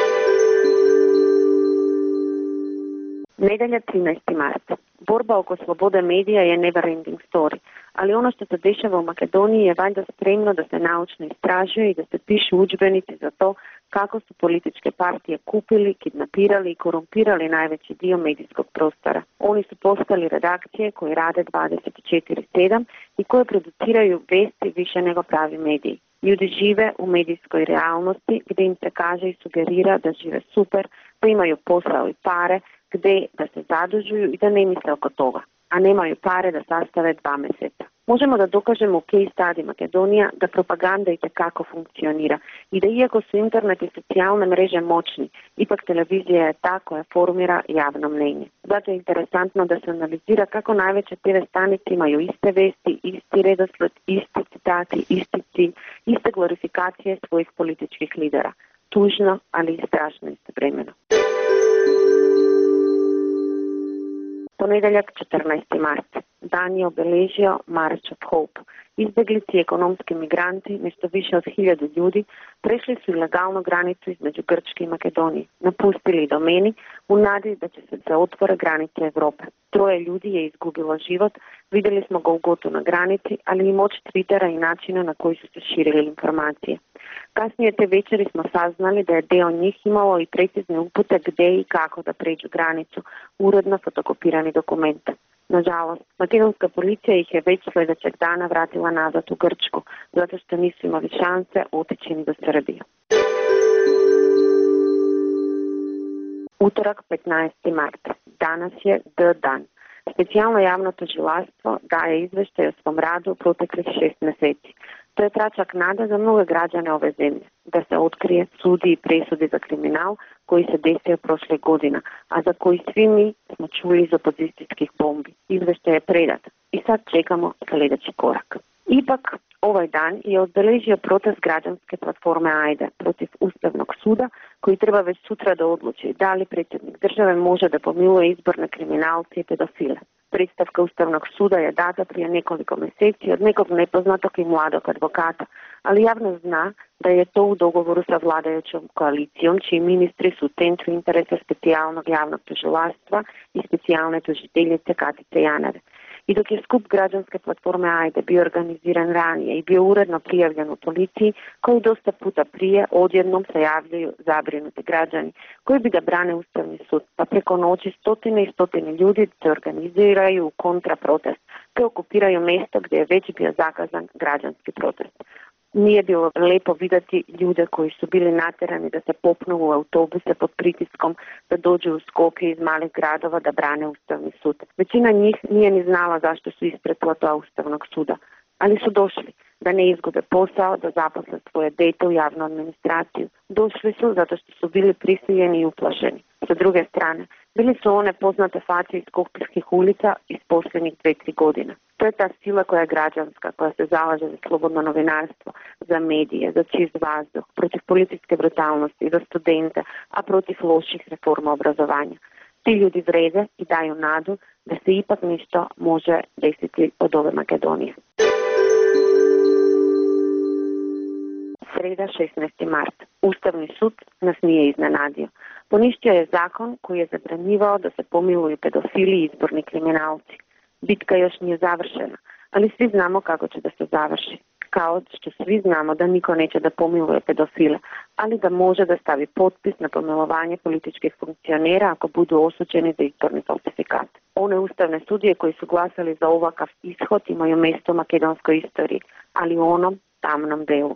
Speaker 9: Nedelja trinaesti mart. Borba oko slobode medija je never ending story, ali ono što se dešava u Makedoniji je valjda spremno da se naučno istražuje i da se pišu udžbenici za to kako su političke partije kupili, kidnapirali i korumpirali najveći dio medijskog prostora. Oni su postali redakcije koje rade dvadeset četiri sedam i koje produciraju vesti više nego pravi mediji. Ljudi žive u medijskoj realnosti gdje im se kaže i sugerira da žive super, da imaju posao i pare, gdje da se zadužuju i da ne misle oko toga, a nemaju pare da sastave dva mjeseca. Možemo da dokažemo u case study Makedonija da propaganda itekako funkcionira i da iako su internet i socijalne mreže moćni, ipak televizija je ta koja formira javno mnenje. Zato je interesantno da se analizira kako najveće te ve stanice imaju iste vesti, isti redosled, isti citati, isti cilj, iste glorifikacije svojih političkih lidera. Tužno, ali i strašno istovremeno. Ponedeljak četrnaesti mart. Dan je obeležio March of Hope. Izbjeglici i ekonomski migranti, nešto više od hiljadu ljudi, prešli su ilegalno granicu između Grčke i Makedonije. Napustili domeni u nadi da će se da otvore granice Evrope. Troje ljudi je izgubilo život, vidjeli smo ga u gotu na granici, ali i moć Twittera i načina na koji su se širile informacije. Kasnije te večeri smo saznali da je deo njih imalo i precizne upute gdje i kako da pređu granicu, uredno fotokopirani dokument. Nažalost, makedonska policija ih je već sljedećeg dana vratila nazad u Grčku, zato što nisu imali šanse otići ni do Srbije. Utorak petnaesti mart. Danas je D dan. Specijalno javno tužilaštvo daje izveštaj o svom radu u proteklih šest mjeseci. To je tračak nada za mnoge građane ove zemlje, da se otkrije, sudi i presudi za kriminal koji se desio prošle godina, a za koji svi mi smo čuli iz opozicijskih bombi. Izveštaj je predat i sad čekamo sljedeći korak. Ipak, ovaj dan je obeležio protest građanske platforme Ajde protiv Ustavnog suda, koji treba već sutra da odluči da li predsjednik države može da pomiluje izborne kriminalce i pedofile. Predstavka Ustavnog suda je data prije nekoliko mjeseci od nekog nepoznatog i mladog advokata, ali javno zna da je to u dogovoru sa vladajućom koalicijom, čiji ministri su u centru interesa specijalnog javnog tužilaštva i specijalne tužiteljice Katice Janeve. I dok je skup građanske platforme Ajde bio organiziran ranije i bio uredno prijavljen u policiji, kao i dosta puta prije, odjednom se javljaju zabrinuti građani koji bi da brane Ustavni sud, pa preko noći stotine i stotine ljudi se organiziraju u kontraprotest, te okupiraju mjesto gdje je već bio zakazan građanski protest. Nije bilo lepo vidjeti ljude koji su bili natjerani da se popnu u autobuse pod pritiskom, da dođu u skoke iz malih gradova da brane Ustavni sud. Većina njih nije ni znala zašto su ispred platoa Ustavnog suda, ali su došli da ne izgube posao, da zaposle svoje dete u javnu administraciju. Došli su zato što su bili prisiljeni i uplašeni. Sa druge strane, bili su one poznate face iz Skopskih ulica iz posljednjih dve, tri godina. To je ta sila koja je građanska, koja se zalaže za slobodno novinarstvo, za medije, za čist vazduh, protiv političke brutalnosti, za studente, a protiv loših reforma obrazovanja. Ti ljudi vrede i daju nadu da se ipak nešto može desiti od ove Makedonije. Sreda šesnaesti mart. Ustavni sud nas nije iznenadio. Poništio je zakon koji je zabranjivao da se pomiluju pedofili i izborni kriminalci. Bitka još nije završena, ali svi znamo kako će da se završi. Kao što svi znamo da niko neće da pomiluje pedofile, ali da može da stavi potpis na pomilovanje političkih funkcionera ako budu osuđeni za izborni falsifikat. One ustavne sudije koji su glasali za ovakav ishod imaju mjesto u makedonskoj istoriji, ali u onom tamnom delu.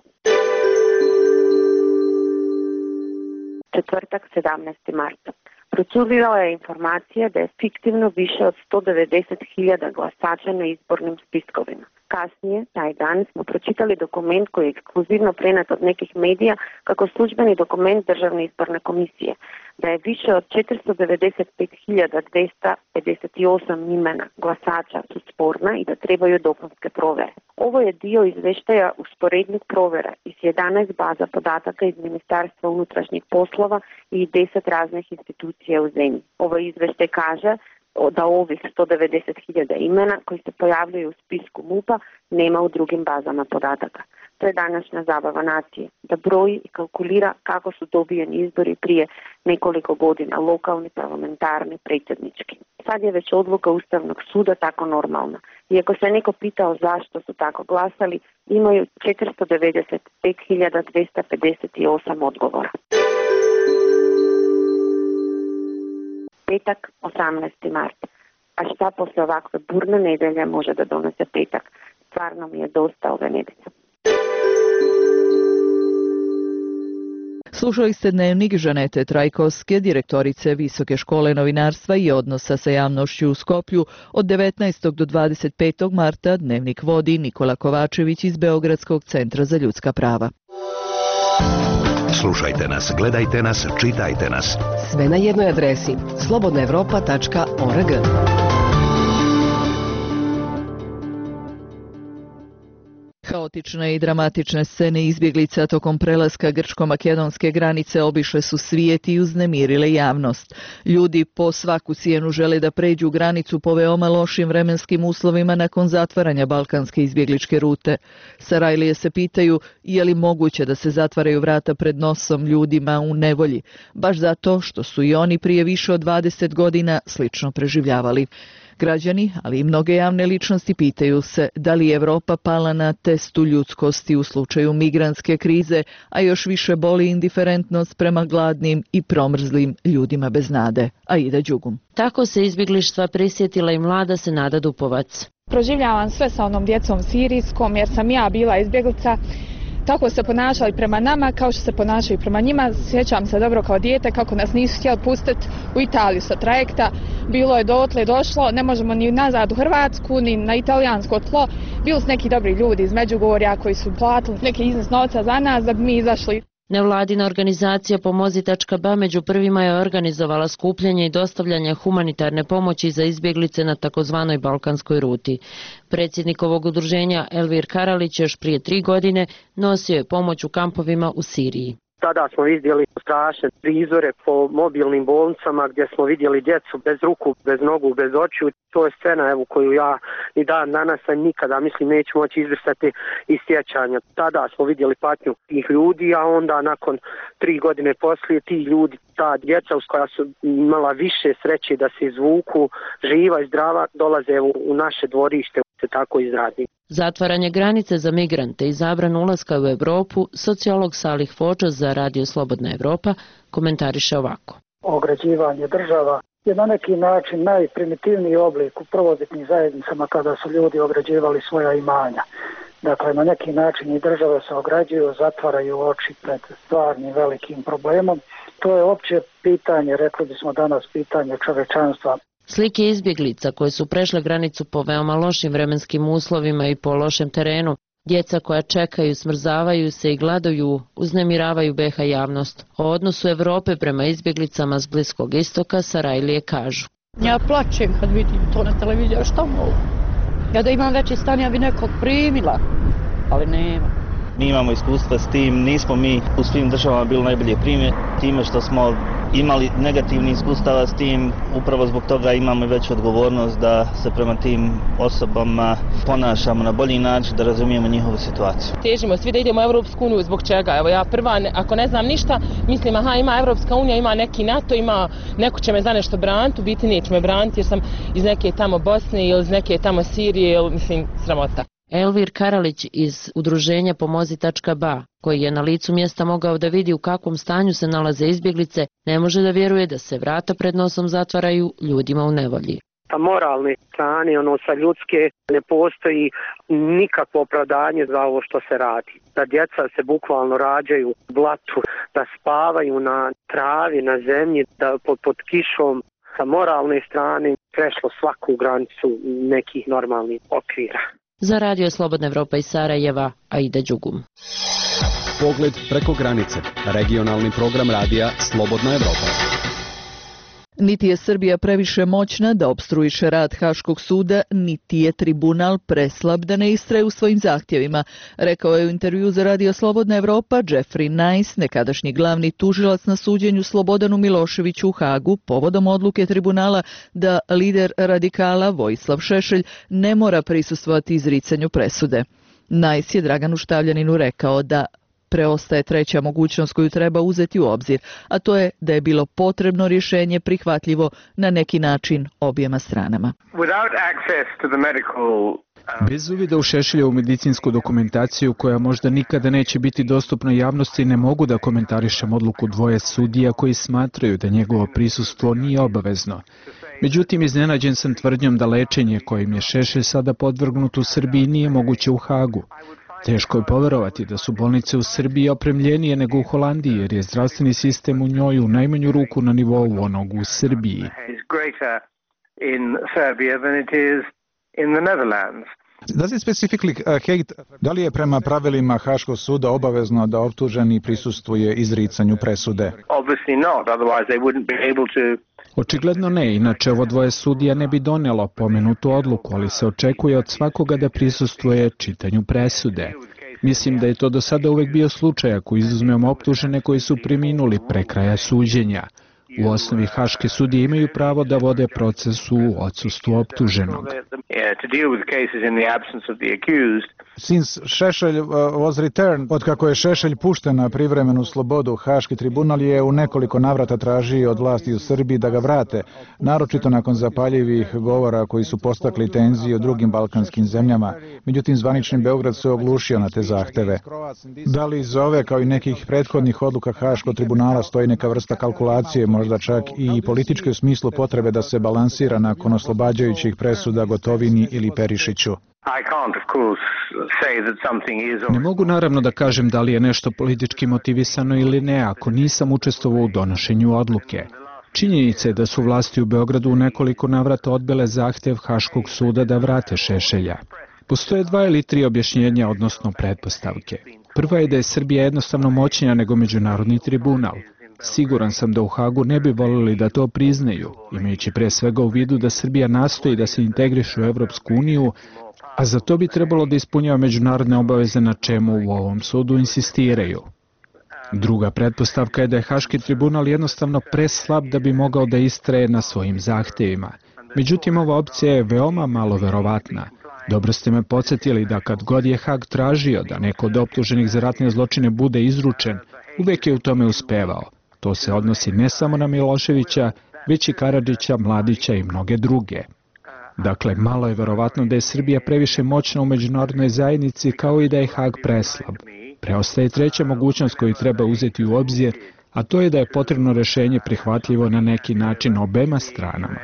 Speaker 9: Četvrtak, sedamnaesti mart. Procurila je informacija da je fiktivno više od sto devedeset hiljada glasača na izbornim spiskovima. Kasnije, taj dan, smo pročitali dokument koji je ekskluzivno prenet od nekih medija kako službeni dokument Državne izborne komisije, da je više od četiristo devedeset pet hiljada dvjesto pedeset osam imena glasača su sporna i da trebaju dopunske provere. Ovo je dio izveštaja usporednih provera iz jedanaest baza podataka iz Ministarstva unutrašnjih poslova i deset raznih institucija u zemlji. Ovaj izveštaj kaže da ovih sto devedeset hiljada imena koji se pojavljaju u spisku MUP-a nema u drugim bazama podataka. To je današnja zabava nacije, da broji i kalkulira kako su dobijeni izbori prije nekoliko godina, lokalni, parlamentarni, predsjednički. Sad je već odluka Ustavnog suda tako normalna. I ako se neko pitao zašto su tako glasali, imaju četiristo devedeset pet hiljada dvjesto pedeset osam odgovora. Petak, osamnaesti mart. A šta posle ovakve burne nedelje može da donese petak? Stvarno mi je dosta ove nedelje.
Speaker 1: Slušali ste dnevnik Žanete Trajkovske, direktorice Visoke škole novinarstva i odnosa sa javnošću u Skoplju. Od devetnaestog do dvadeset petog marta dnevnik vodi Nikola Kovačević iz Beogradskog centra za ljudska prava.
Speaker 4: Slušajte nas, gledajte nas, čitajte nas.
Speaker 5: Sve na jednoj adresi slobodna evropa tačka org.
Speaker 1: Haotične i dramatične scene izbjeglica tokom prelaska grčko-makedonske granice obišle su svijet i uznemirile javnost. Ljudi po svaku cijenu žele da pređu granicu po veoma lošim vremenskim uslovima nakon zatvaranja balkanske izbjegličke rute. Sarajlije se pitaju je li moguće da se zatvaraju vrata pred nosom ljudima u nevolji, baš zato što su i oni prije više od dvadeset godina slično preživljavali. Građani, ali i mnoge javne ličnosti pitaju se da li je Evropa pala na testu ljudskosti u slučaju migrantske krize, a još više boli indiferentnost prema gladnim i promrzlim ljudima bez nade. Aida Đugum.
Speaker 6: Tako se izbjeglištva prisjetila i mlada Senada Dupovac.
Speaker 24: Proživljavam sve sa onom djecom sirijskom jer sam ja bila izbjeglica. Tako se ponašali prema nama kao što se ponašaju prema njima. Sjećam se dobro kao dijete kako nas nisu htjeli pustiti u Italiju sa trajekta. Bilo je dotle došlo, ne možemo ni nazad u Hrvatsku, ni na italijansko tlo. Bili su neki dobri ljudi iz Međugorja koji su platili neki iznos novca za nas da bi mi izašli.
Speaker 6: Nevladina organizacija Pomozi tačka ba među prvima je organizovala skupljanje i dostavljanje humanitarne pomoći za izbjeglice na takozvanoj balkanskoj ruti. Predsjednik ovog udruženja Elvir Karalić još prije tri godine nosio je pomoć u kampovima u Siriji.
Speaker 3: Tada smo vidjeli strašne prizore po mobilnim bolnicama gdje smo vidjeli djecu bez ruku, bez nogu, bez očiju. To je scena evo, koju ja ni dan danas a nikada mislim neću moći izbrisati iz sjećanja. Tada smo vidjeli patnju tih ljudi, a onda nakon tri godine poslije ti ljudi, ta djeca uz koja su imala više sreće da se izvuku, živa i zdrava, dolaze u naše dvorište, se tako izradi.
Speaker 6: Zatvaranje granice za migrante i zabranu ulaska u Europu, sociolog Salih Fodža za Radio Slobodna Evropa komentariše ovako.
Speaker 22: Ograđivanje država je na neki način najprimitivniji oblik u prvobitnim zajednicama kada su ljudi ograđivali svoja imanja. Dakle, na neki način i države se ograđuju, zatvaraju oči pred stvarnim velikim problemom. To je opće pitanje, rekli bismo danas, pitanje čovečanstva.
Speaker 6: Slike izbjeglica koje su prešle granicu po veoma lošim vremenskim uslovima i po lošem terenu, djeca koja čekaju, smrzavaju se i gladuju, uznemiravaju B iH javnost. O odnosu Europe prema izbjeglicama s Bliskog istoka Sarajlije kažu.
Speaker 7: Ja plačem kad vidim to na televiziji, a šta mogu? Ja da imam veći stan, ja bi nekog primila, ali nema.
Speaker 8: Mi imamo iskustva s tim, nismo mi u svim državama bili najbolje primjer, time što smo imali negativni iskustava s tim, upravo zbog toga imamo veću odgovornost da se prema tim osobama ponašamo na bolji način, da razumijemo njihovu situaciju.
Speaker 10: Težimo svi da idemo u Europsku uniju, zbog čega? Evo ja prva, ako ne znam ništa, mislim aha ima Europska unija, ima neki NATO, ima neko će me za nešto braniti, u biti neće me braniti jer sam iz neke tamo Bosne ili iz neke tamo Sirije, ili mislim sramota.
Speaker 6: Elvir Karalić iz udruženja pomozi tačka ba, koji je na licu mjesta mogao da vidi u kakvom stanju se nalaze izbjeglice, ne može da vjeruje da se vrata pred nosom zatvaraju ljudima u nevolji.
Speaker 3: Sa moralne strane, ono sa ljudske, ne postoji nikakvo opravdanje za ovo što se radi. Da djeca se bukvalno rađaju u blatu, da spavaju na travi, na zemlji, da pod, pod kišom. Sa moralne strane prešlo svaku granicu nekih normalnih okvira.
Speaker 6: Za Radio Slobodna Evropa iz Sarajeva, Aida Đugum.
Speaker 2: Pogled preko granice. Regionalni program radija Slobodna Evropa.
Speaker 1: Niti je Srbija previše moćna da opstruiše rad Haškog suda, niti je tribunal preslab da ne istraje u svojim zahtjevima, rekao je u intervju za Radio Slobodna Evropa Jeffrey Nice, nekadašnji glavni tužilac na suđenju Slobodanu Miloševiću u Hagu, povodom odluke tribunala da lider radikala Vojislav Šešelj ne mora prisustvovati izricanju presude. Nice je Draganu Štavljaninu rekao da preostaje treća mogućnost koju treba uzeti u obzir, a to je da je bilo potrebno rješenje prihvatljivo na neki način objema stranama.
Speaker 25: Bez uvida u Šešeljevu medicinsku dokumentaciju koja možda nikada neće biti dostupna javnosti, ne mogu da komentarišem odluku dvoje sudija koji smatraju da njegovo prisustvo nije obavezno. Međutim, iznenađen sam tvrdnjom da lečenje kojim je Šešelj sada podvrgnut u Srbiji nije moguće u Hagu. Teško je poverovati da su bolnice u Srbiji opremljenije nego u Holandiji, jer je zdravstveni sistem u njoj u najmanju ruku na nivou onog u Srbiji.
Speaker 26: Does it specifically uh, hate, da li je prema pravilima Haškog suda obavezno da optuženi prisustvuje izricanju presude?
Speaker 3: Obviously not, otherwise they wouldn't be able to.
Speaker 25: Očigledno ne, inače ovo dvoje sudija ne bi donijelo pomenutu odluku, ali se očekuje od svakoga da prisustvuje čitanju presude. Mislim da je to do sada uvek bio slučaj ako izuzmemo optužene koji su preminuli pre kraja suđenja. U osnovi haške sudije imaju pravo da vode proces u odsustvu optuženog.
Speaker 26: Since Šešelj uh, was returned, od kako je Šešelj pušten na privremenu slobodu, Haški tribunal je u nekoliko navrata tražio od vlasti u Srbiji da ga vrate, naročito nakon zapaljivih govora koji su postakli tenzije u drugim balkanskim zemljama. Međutim, zvanični Beograd se oglušio na te zahteve. Da li iz ove, kao i nekih prethodnih odluka Haškog tribunala, stoji neka vrsta kalkulacije, možda čak i političke u smislu potrebe da se balansira nakon oslobađajućih presuda Gotovini ili Perišiću?
Speaker 25: Ne mogu naravno da kažem da li je nešto politički motivisano ili ne, ako nisam učestvovao u donošenju odluke. Činjenica je da su vlasti u Beogradu u nekoliko navrata odbile zahtjev Haškog suda da vrate Šešelja. Postoje dva ili tri objašnjenja, odnosno pretpostavke. Prva je da je Srbija jednostavno moćnija nego međunarodni tribunal. Siguran sam da u Hagu ne bi voljeli da to priznaju, imajući pre svega u vidu da Srbija nastoji da se integriše u Evropsku uniju, a za to bi trebalo da ispunjava međunarodne obaveze na čemu u ovom sudu insistiraju. Druga pretpostavka je da je Haški tribunal jednostavno preslab da bi mogao da istraje na svojim zahtevima. Međutim, ova opcija je veoma malo verovatna. Dobro ste me podsjetili da kad god je Hag tražio da neko od optuženih za ratne zločine bude izručen, uvek je u tome uspevao. To se odnosi ne samo na Miloševića, već i Karadžića, Mladića i mnoge druge. Dakle, malo je verovatno da je Srbija previše moćna u međunarodnoj zajednici kao i da je Hag preslab. Preostaje treća mogućnost koju treba uzeti u obzir, a to je da je potrebno rešenje prihvatljivo na neki način obema stranama.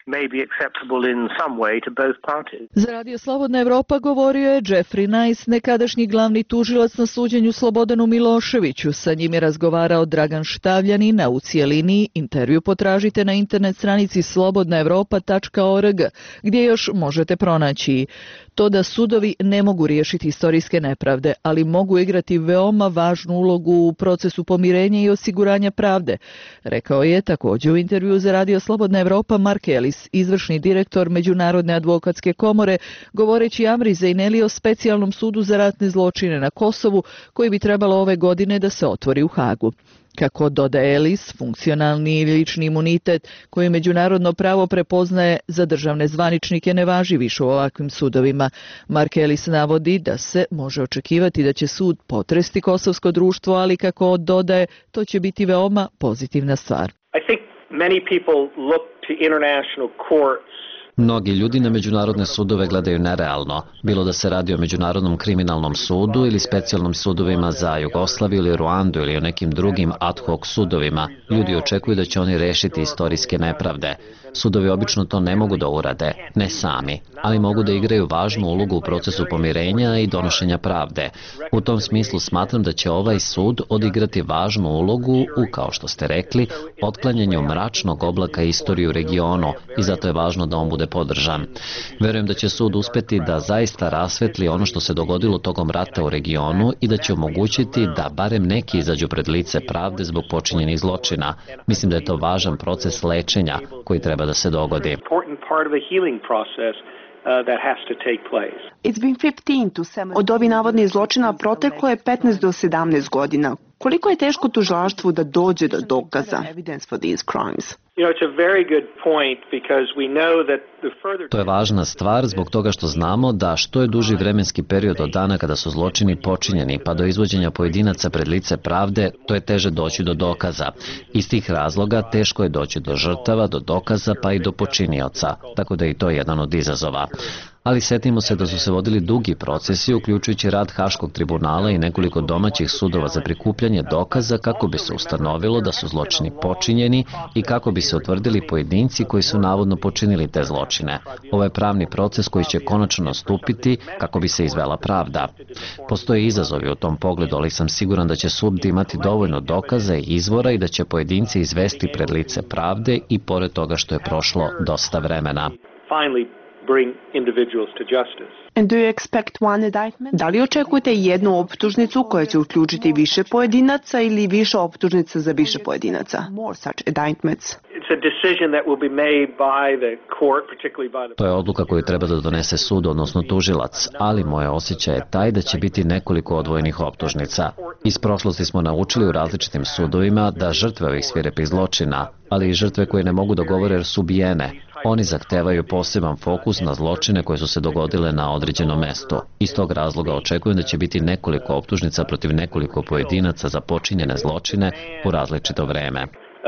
Speaker 1: Za Radio Slobodna Evropa govorio je Jeffrey Nice, nekadašnji glavni tužilac na suđenju Slobodanu Miloševiću. Sa njim je razgovarao Dragan Štavljanin, a u cijelini intervju potražite na internet stranici slobodna evropa tačka org, gdje još možete pronaći to da sudovi ne mogu riješiti istorijske nepravde, ali mogu igrati veoma važnu ulogu u procesu pomirenja i osiguranja pravde, rekao je također u intervju za Radio Slobodna Evropa Mark Ellis, izvršni direktor Međunarodne advokatske komore, govoreći Amri Zejneli o specijalnom sudu za ratne zločine na Kosovu, koji bi trebalo ove godine da se otvori u Hagu. Kako dodaje Ellis, funkcionalni lični imunitet koji međunarodno pravo prepoznaje za državne zvaničnike ne važi više u ovakvim sudovima. Mark Ellis navodi da se može očekivati da će sud potresti kosovsko društvo, ali kako dodaje, to će biti veoma pozitivna stvar.
Speaker 11: I think many people look to international courts.
Speaker 23: Mnogi ljudi na međunarodne sudove gledaju nerealno, bilo da se radi o Međunarodnom kriminalnom sudu ili specijalnom sudovima za Jugoslaviju ili Ruandu ili o nekim drugim ad hoc sudovima. Ljudi očekuju da će oni rešiti istorijske nepravde. Sudovi obično to ne mogu da urade, ne sami, ali mogu da igraju važnu ulogu u procesu pomirenja i donošenja pravde. U tom smislu smatram da će ovaj sud odigrati važnu ulogu u, kao što ste rekli, otklanjanju mračnog oblaka istorije u regionu i zato je važno da on bude podržan. Verujem da će sud uspeti da zaista rasvetli ono što se dogodilo tokom rata u regionu i da će omogućiti da barem neki izađu pred lice pravde zbog počinjenih zločina. Mislim da je to važan proces lečenja koji treba da se dogodi.
Speaker 21: Od ovih navodnih zločina proteklo je petnaest do sedamnaest godina. Koliko je teško tužilaštvu da dođe do dokaza?
Speaker 23: To je važna stvar zbog toga što znamo da što je duži vremenski period od dana kada su zločini počinjeni pa do izvođenja pojedinaca pred lice pravde, to je teže doći do dokaza. Iz tih razloga teško je doći do žrtava, do dokaza pa i do počinioca, tako da je i to jedan od izazova. Ali setimo se da su se vodili dugi procesi, uključujući rad Haškog tribunala i nekoliko domaćih sudova za prikupljanje dokaza kako bi se ustanovilo da su zločini počinjeni i kako bi se utvrdili pojedinci koji su navodno počinili te zločine. Ovo je pravni proces koji će konačno nastupiti kako bi se izvela pravda. Postoje izazovi u tom pogledu, ali sam siguran da će sud imati dovoljno dokaza i izvora i da će pojedinci izvesti pred lice pravde i pored toga što je prošlo dosta vremena.
Speaker 11: Bring individuals to justice.
Speaker 21: And do you expect one indictment? Da li očekujete jednu optužnicu koja će uključiti više pojedinaca ili više optužnica za više pojedinaca? More such indictments.
Speaker 11: It's a decision that will be made by the court, particularly by the...
Speaker 23: To je odluka koju treba da donese sud, odnosno tužilac, ali moje osjećaj je taj da će biti nekoliko odvojenih optužnica. Iz prošlosti smo naučili u različitim sudovima da žrtve ovih svirepih zločina, ali i žrtve koje ne mogu da govore jer su ubijene, oni zahtevaju poseban fokus na zločine koje su se dogodile na određenom mestu. Iz tog razloga očekujem da će biti nekoliko optužnica protiv nekoliko pojedinaca za počinjene zločine u različito vreme.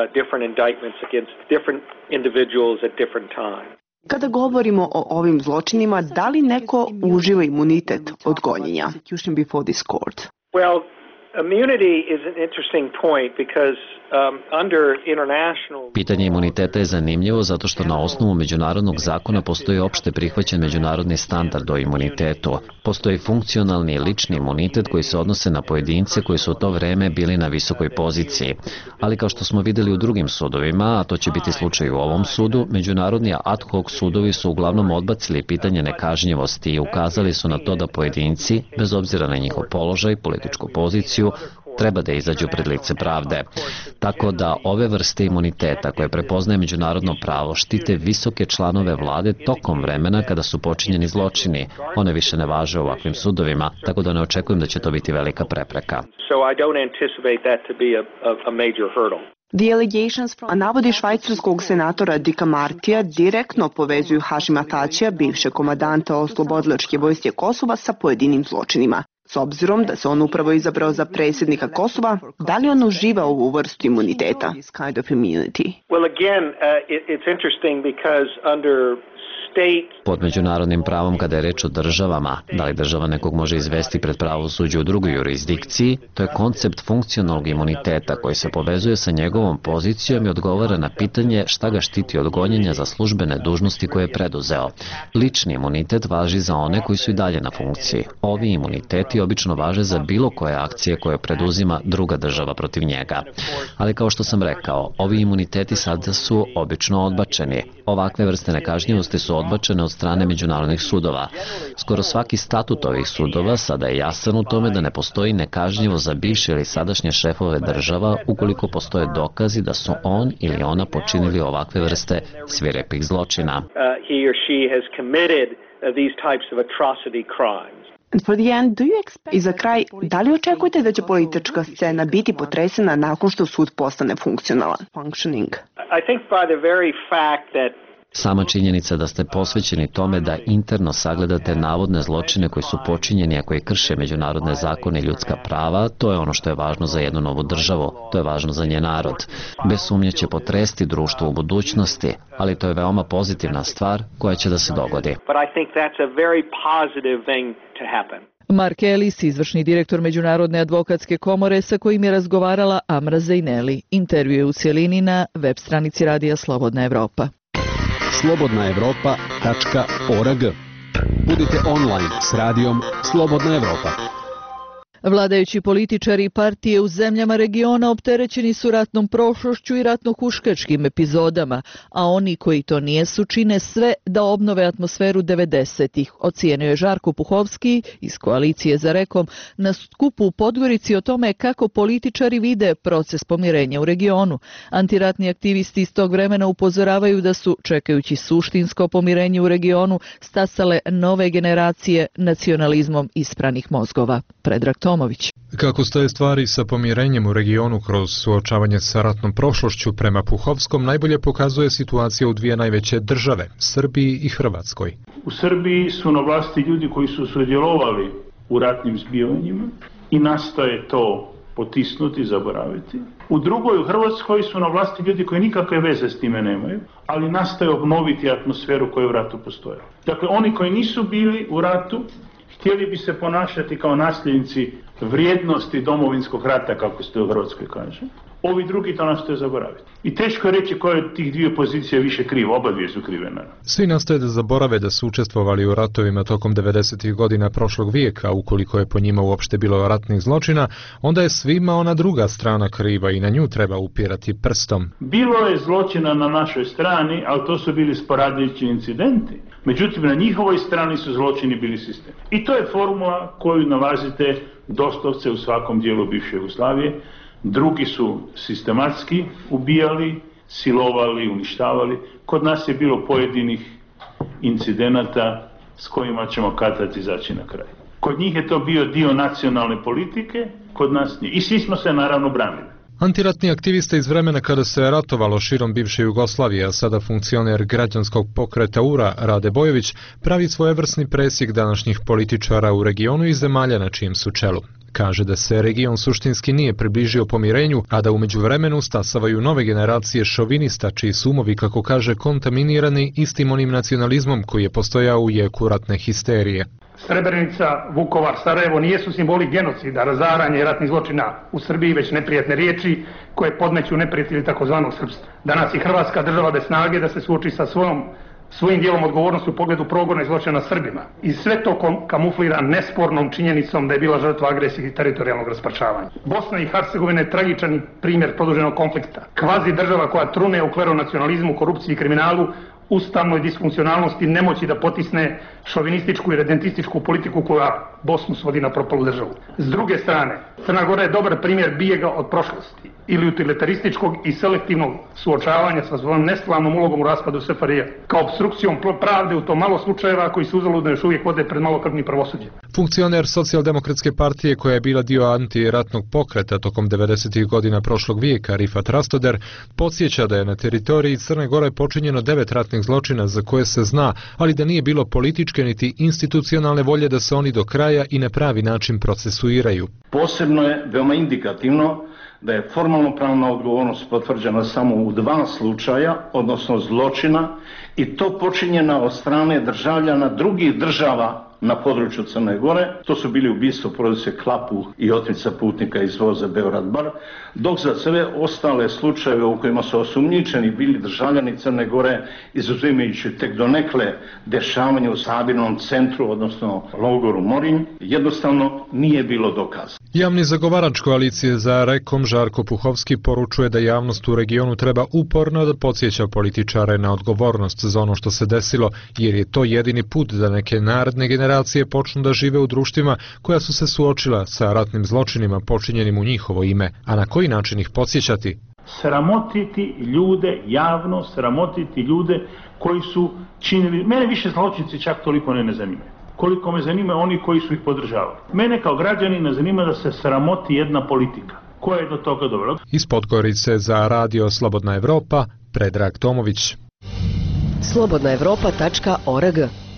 Speaker 21: Kada govorimo o ovim zločinima, da li neko uživa imunitet od gonjenja?
Speaker 11: Well, immunity is an interesting point because um, under international...
Speaker 23: Pitanje imuniteta je zanimljivo zato što na osnovu međunarodnog zakona postoji opšte prihvaćen međunarodni standard o imunitetu. Postoji funkcionalni i lični imunitet koji se odnose na pojedince koji su u to vreme bili na visokoj poziciji. Ali kao što smo videli u drugim sudovima, a to će biti slučaj u ovom sudu, međunarodni ad hoc sudovi su uglavnom odbacili pitanje nekažnjivosti i ukazali su na to da pojedinci, bez obzira na njihov položaj, političku poziciju, treba da izađu pred lice pravde. Tako da ove vrste imuniteta koje prepoznaje međunarodno pravo štite visoke članove vlade tokom vremena kada su počinjeni zločini. One više ne važe u ovakvim sudovima, tako da ne očekujem da će to biti velika prepreka.
Speaker 21: A navodi švajcarskog senatora Dicka Martija direktno povezuju Hašima Tačija, bivšeg komadanta Oslobodilačke vojske Kosova, sa pojedinim zločinima. S obzirom da se on upravo izabrao za predsjednika Kosova, da li on uživa ovu vrstu imuniteta? Kind of immunity.
Speaker 11: Well, again, uh, it, it's interesting because under
Speaker 23: pod međunarodnim pravom, kada je reč o državama, da li država nekog može izvesti pred pravosuđe u drugoj jurisdikciji, to je koncept funkcionalnog imuniteta koji se povezuje sa njegovom pozicijom i odgovara na pitanje šta ga štiti od gonjenja za službene dužnosti koje je preduzeo. Lični imunitet važi za one koji su i dalje na funkciji. Ovi imuniteti obično važe za bilo koje akcije koje preduzima druga država protiv njega. Ali kao što sam rekao, ovi imuniteti sada su obično odbačeni. Ovakve vrste nekažnjivosti su odbačene od strane međunarodnih sudova. Skoro svaki statut ovih sudova sada je jasan u tome da ne postoji nekažnjivo za bivše ili sadašnje šefove država ukoliko postoje dokazi da su on ili ona počinili ovakve vrste svirepih zločina.
Speaker 21: I za kraj, da li očekujete da će politička scena biti potresena nakon što sud postane funkcionalan? Functioning.
Speaker 11: I think by the very fact that
Speaker 23: Sama činjenica da ste posvećeni tome da interno sagledate navodne zločine koji su počinjeni, a koji krše međunarodne zakone i ljudska prava, to je ono što je važno za jednu novu državu, to je važno za njen narod. Bez sumnje će potresti društvo u budućnosti, ali to je veoma pozitivna stvar koja će da se dogodi.
Speaker 1: Mark Ellis, izvršni direktor Međunarodne advokatske komore sa kojim je razgovarala Amra Zejneli. Intervju je u cjelini na web stranici Radija Slobodna Evropa.
Speaker 2: slobodna evropa tačka org. Budite online s radijom Slobodna Evropa.
Speaker 1: Vladajući političari i partije u zemljama regiona opterećeni su ratnom prošlošću i ratno-huškačkim epizodama, a oni koji to nijesu čine sve da obnove atmosferu devedesetih, ocijenio je Žarko Puhovski iz Koalicije za Rekom na skupu u Podgorici o tome kako političari vide proces pomirenja u regionu. Antiratni aktivisti iz tog vremena upozoravaju da su, čekajući suštinsko pomirenje u regionu, stasale nove generacije nacionalizmom ispranih mozgova. Predrag Tomović.
Speaker 12: Kako stoje stvari sa pomirenjem u regionu kroz suočavanje sa ratnom prošlošću, prema Puhovskom najbolje pokazuje situacija u dvije najveće države, Srbiji i Hrvatskoj.
Speaker 13: U Srbiji su na vlasti ljudi koji su sudjelovali u ratnim zbivanjima i nastoje to potisnuti, zaboraviti. U drugoj, u Hrvatskoj, su na vlasti ljudi koji nikakve veze s time nemaju, ali nastoje obnoviti atmosferu koja je u ratu postojala. Dakle, oni koji nisu bili u ratu htjeli bi se ponašati kao nasljednici vrijednosti domovinskog rata, kako se to u Hrvatskoj kaže. Ovi drugi to nastoje zaboraviti. I teško je reći koja je tih dvije pozicije više kriva, oba dvije su krive, naravno.
Speaker 12: Svi nastoje da zaborave da su učestvovali u ratovima tokom devedesetih godina prošlog vijeka, ukoliko je po njima uopšte bilo ratnih zločina, onda je svima ona druga strana kriva i na nju treba upirati prstom.
Speaker 13: Bilo je zločina na našoj strani, ali to su bili sporadični incidenti. Međutim, na njihovoj strani su zločini bili sistem. I to je formula koju nalazite doslovce u svakom dijelu bivše Jugoslavije. Drugi su sistematski ubijali, silovali, uništavali. Kod nas je bilo pojedinih incidenata s kojima ćemo kad-tad izaći na kraj. Kod njih je to bio dio nacionalne politike, kod nas nije. I svi smo se naravno branili.
Speaker 12: Antiratni aktivista iz vremena kada se ratovalo širom bivše Jugoslavije, a sada funkcioner građanskog pokreta U R A, Rade Bojović, pravi svojevrsni presjek današnjih političara u regionu i zemalja na čijem su čelu. Kaže da se region suštinski nije približio pomirenju, a da u međuvremenu stasavaju nove generacije šovinista, čiji su umovi, kako kaže, kontaminirani istim onim nacionalizmom koji je postojao u jeku ratne histerije.
Speaker 14: Srebrenica, Vukovar, Sarajevo nijesu simboli genocida, razaranja i ratnih zločina u Srbiji, već neprijatne riječi koje podmeću neprijatelji takozvanog srpstva. Danas je Hrvatska država bez snage da se suoči sa svojom svojim dijelom odgovornosti u pogledu progona i zločina na Srbima. I sve to kamuflira nespornom činjenicom da je bila žrtva agresije i teritorijalnog rasparčavanja. Bosna i Hercegovina je tragičan primjer produženog konflikta. Kvazi država koja trune u kleronacionalizmu, korupciji i kriminalu, ustavnoj disfunkcionalnosti, nemoći da potisne šovinističku i redentističku politiku koja Bosnu svodi na propalu državu. S druge strane, Crna Gora je dobar primjer bijega od prošlosti ili utilitarističkog i selektivnog suočavanja sa svojom nestvarnom ulogom u raspadu S F R J, kao obstrukcijom pravde u to malo slučajeva koji su uzaludno još uvijek vode pred malokrvnim pravosuđem.
Speaker 12: Funkcioner Socijaldemokratske partije koja je bila dio antiratnog pokreta tokom devedesetih godina prošlog vijeka, Rifat Rastoder, podsjeća da je na teritoriji Crne Gore počinjeno devet ratnih zločina za koje se zna, ali da nije bilo političke niti institucionalne volje da se oni do kraja i na pravi način procesuiraju.
Speaker 15: Posebno je veoma indikativno da je formalno pravna odgovornost potvrđena samo u dva slučaja, odnosno zločina, i to počinjena od strane državljana drugih država na području Crne Gore. To su bili ubistvo porodice Klapu i otmica putnika iz voza Beograd-Bar, dok za sve ostale slučajeve u kojima su osumnjičeni bili državljani Crne Gore, izuzimajući tek donekle dešavanje u sabirnom centru, odnosno logoru Morinj, jednostavno nije bilo dokaza.
Speaker 12: Javni zagovarač koalicije za Rekom Žarko Puhovski poručuje da javnost u regionu treba uporno da podsjeća političare na odgovornost za ono što se desilo, jer je to jedini put da neke naredne generacije počnu da žive u društvima koja su se suočila sa ratnim zločinima počinjenim u njihovo ime, a na koji način ih podsjećati?
Speaker 13: Sramotiti ljude, javno sramotiti ljude koji su činili, mene više zločinci čak toliko ne, ne zanimaju. Koliko me zanima oni koji su ih podržavali. Mene kao građanina zanima da se sramoti jedna politika. Koja je do toga dobro?
Speaker 12: Iz Podgorice za radio Slobodna Evropa, Predrag Tomović.
Speaker 5: slobodna evropa tačka org.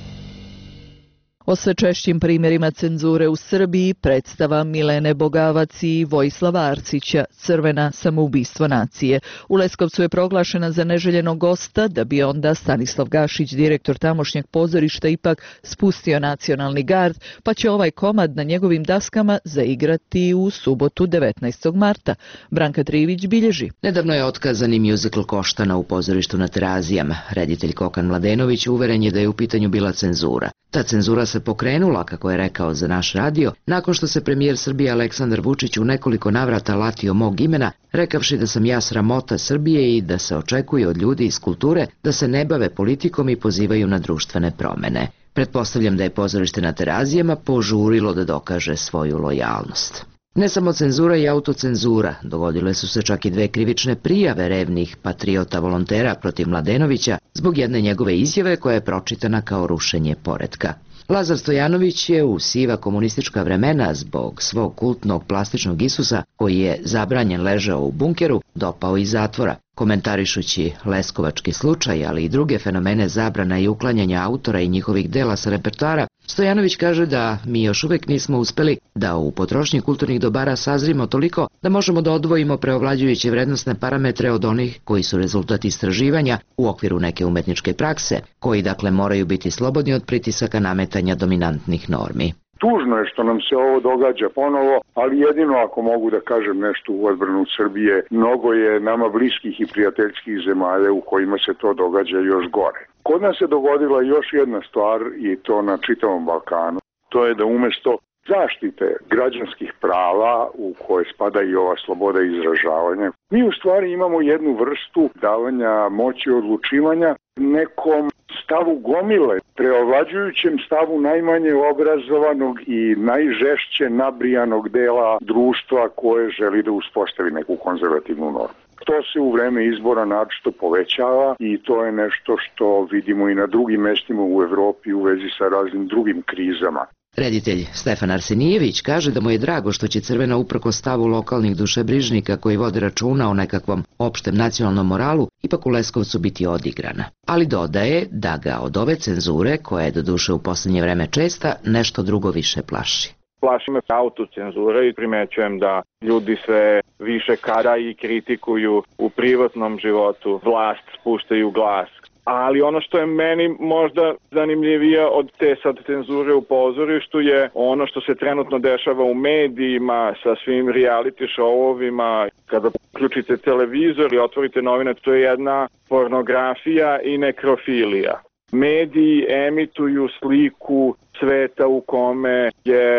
Speaker 1: O sve češćim primjerima cenzure u Srbiji predstava Milene Bogavac i Vojislava Arsića Crvena samoubistvo nacije. U Leskovcu je proglašena za neželjenog gosta, da bi onda Stanislav Gašić, direktor tamošnjeg pozorišta, ipak spustio nacionalni gard, pa će ovaj komad na njegovim daskama zaigrati u subotu devetnaestog marta. Branka Trivić bilježi.
Speaker 16: Nedavno je otkazani mjuzikl Koštana u pozorištu na Terazijama. Reditelj Kokan Mladenović uveren je da je u pitanju bila cenzura. Ta cenzura se pokrenula, kako je rekao za naš radio, nakon što se premijer Srbije Aleksandar Vučić u nekoliko navrata latio mog imena, rekavši da sam ja sramota Srbije i da se očekuje od ljudi iz kulture da se ne bave politikom i pozivaju na društvene promene. Pretpostavljam da je pozorište na Terazijama požurilo da dokaže svoju lojalnost. Ne samo cenzura i autocenzura, dogodile su se čak i dve krivične prijave revnih patriota volontera protiv Mladenovića zbog jedne njegove izjave koja je pročitana kao rušenje poretka. Lazar Stojanović je u siva komunistička vremena zbog svog kultnog plastičnog Isusa, koji je zabranjen ležao u bunkeru, dopao iz zatvora. Komentarišući leskovački slučaj, ali i druge fenomene zabrana i uklanjanja autora i njihovih dela sa repertoara, Stojanović kaže da mi još uvijek nismo uspeli da u potrošnji kulturnih dobara sazrimo toliko da možemo da odvojimo preovlađujuće vrednostne parametre od onih koji su rezultat istraživanja u okviru neke umetničke prakse, koji dakle moraju biti slobodni od pritisaka nametanja dominantnih normi.
Speaker 17: Tužno je što nam se ovo događa ponovo, ali jedino ako mogu da kažem nešto u odbranu Srbije, mnogo je nama bliskih i prijateljskih zemalja u kojima se to događa još gore. Kod nas se dogodila još jedna stvar i to na čitavom Balkanu. To je da umjesto zaštite građanskih prava u koje spada i ova sloboda izražavanja, mi u stvari imamo jednu vrstu davanja moći odlučivanja nekom stavu gomile, preovlađujućem stavu najmanje obrazovanog i najžešće nabrijanog dela društva koje želi da uspostavi neku konzervativnu normu. To se u vreme izbora naročito povećava i to je nešto što vidimo i na drugim mestima u Evropi u vezi sa raznim drugim krizama.
Speaker 16: Reditelj Stefan Arsenijević kaže da mu je drago što će Crvena uprko stavu lokalnih dušebrižnika koji vode računa o nekakvom opštem nacionalnom moralu ipak u Leskovcu biti odigrana. Ali dodaje da ga od ove cenzure, koja je doduše u posljednje vreme česta, nešto drugo više plaši.
Speaker 18: Plaši me autocenzura i primećujem da ljudi sve više kara i kritikuju u privatnom životu, vlast spuštaju glas. Ali ono što je meni možda zanimljivije od te sad cenzure u pozorištu je ono što se trenutno dešava u medijima sa svim reality showovima. Kada uključite televizor i otvorite novine, to je jedna pornografija i nekrofilija. Mediji emituju sliku sveta u kome je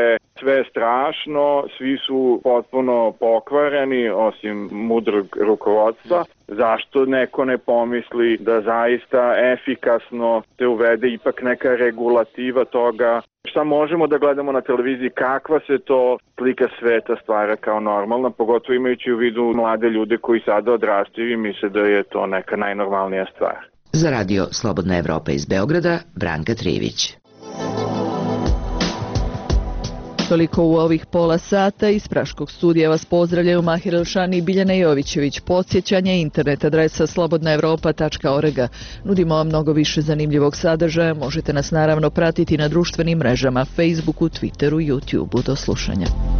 Speaker 18: sve strašno, svi su potpuno pokvareni, osim mudrog rukovodstva. Zašto neko ne pomisli da zaista efikasno se uvede ipak neka regulativa toga šta možemo da gledamo na televiziji, kakva se to slika sveta stvara kao normalna, pogotovo imajući u vidu mlade ljude koji sada odrastaju i misle da je to neka najnormalnija stvar.
Speaker 16: Za radio Slobodna Evropa iz Beograda, Branka Trivić.
Speaker 1: Toliko u ovih pola sata. Iz Praškog studija vas pozdravljaju Mahir Elšani i Biljana Jovićević. Podsjećanje, internet adresa slobodna evropa tačka org. Nudimo vam mnogo više zanimljivog sadržaja. Možete nas naravno pratiti na društvenim mrežama, Facebooku, Twitteru, YouTubeu. Do slušanja.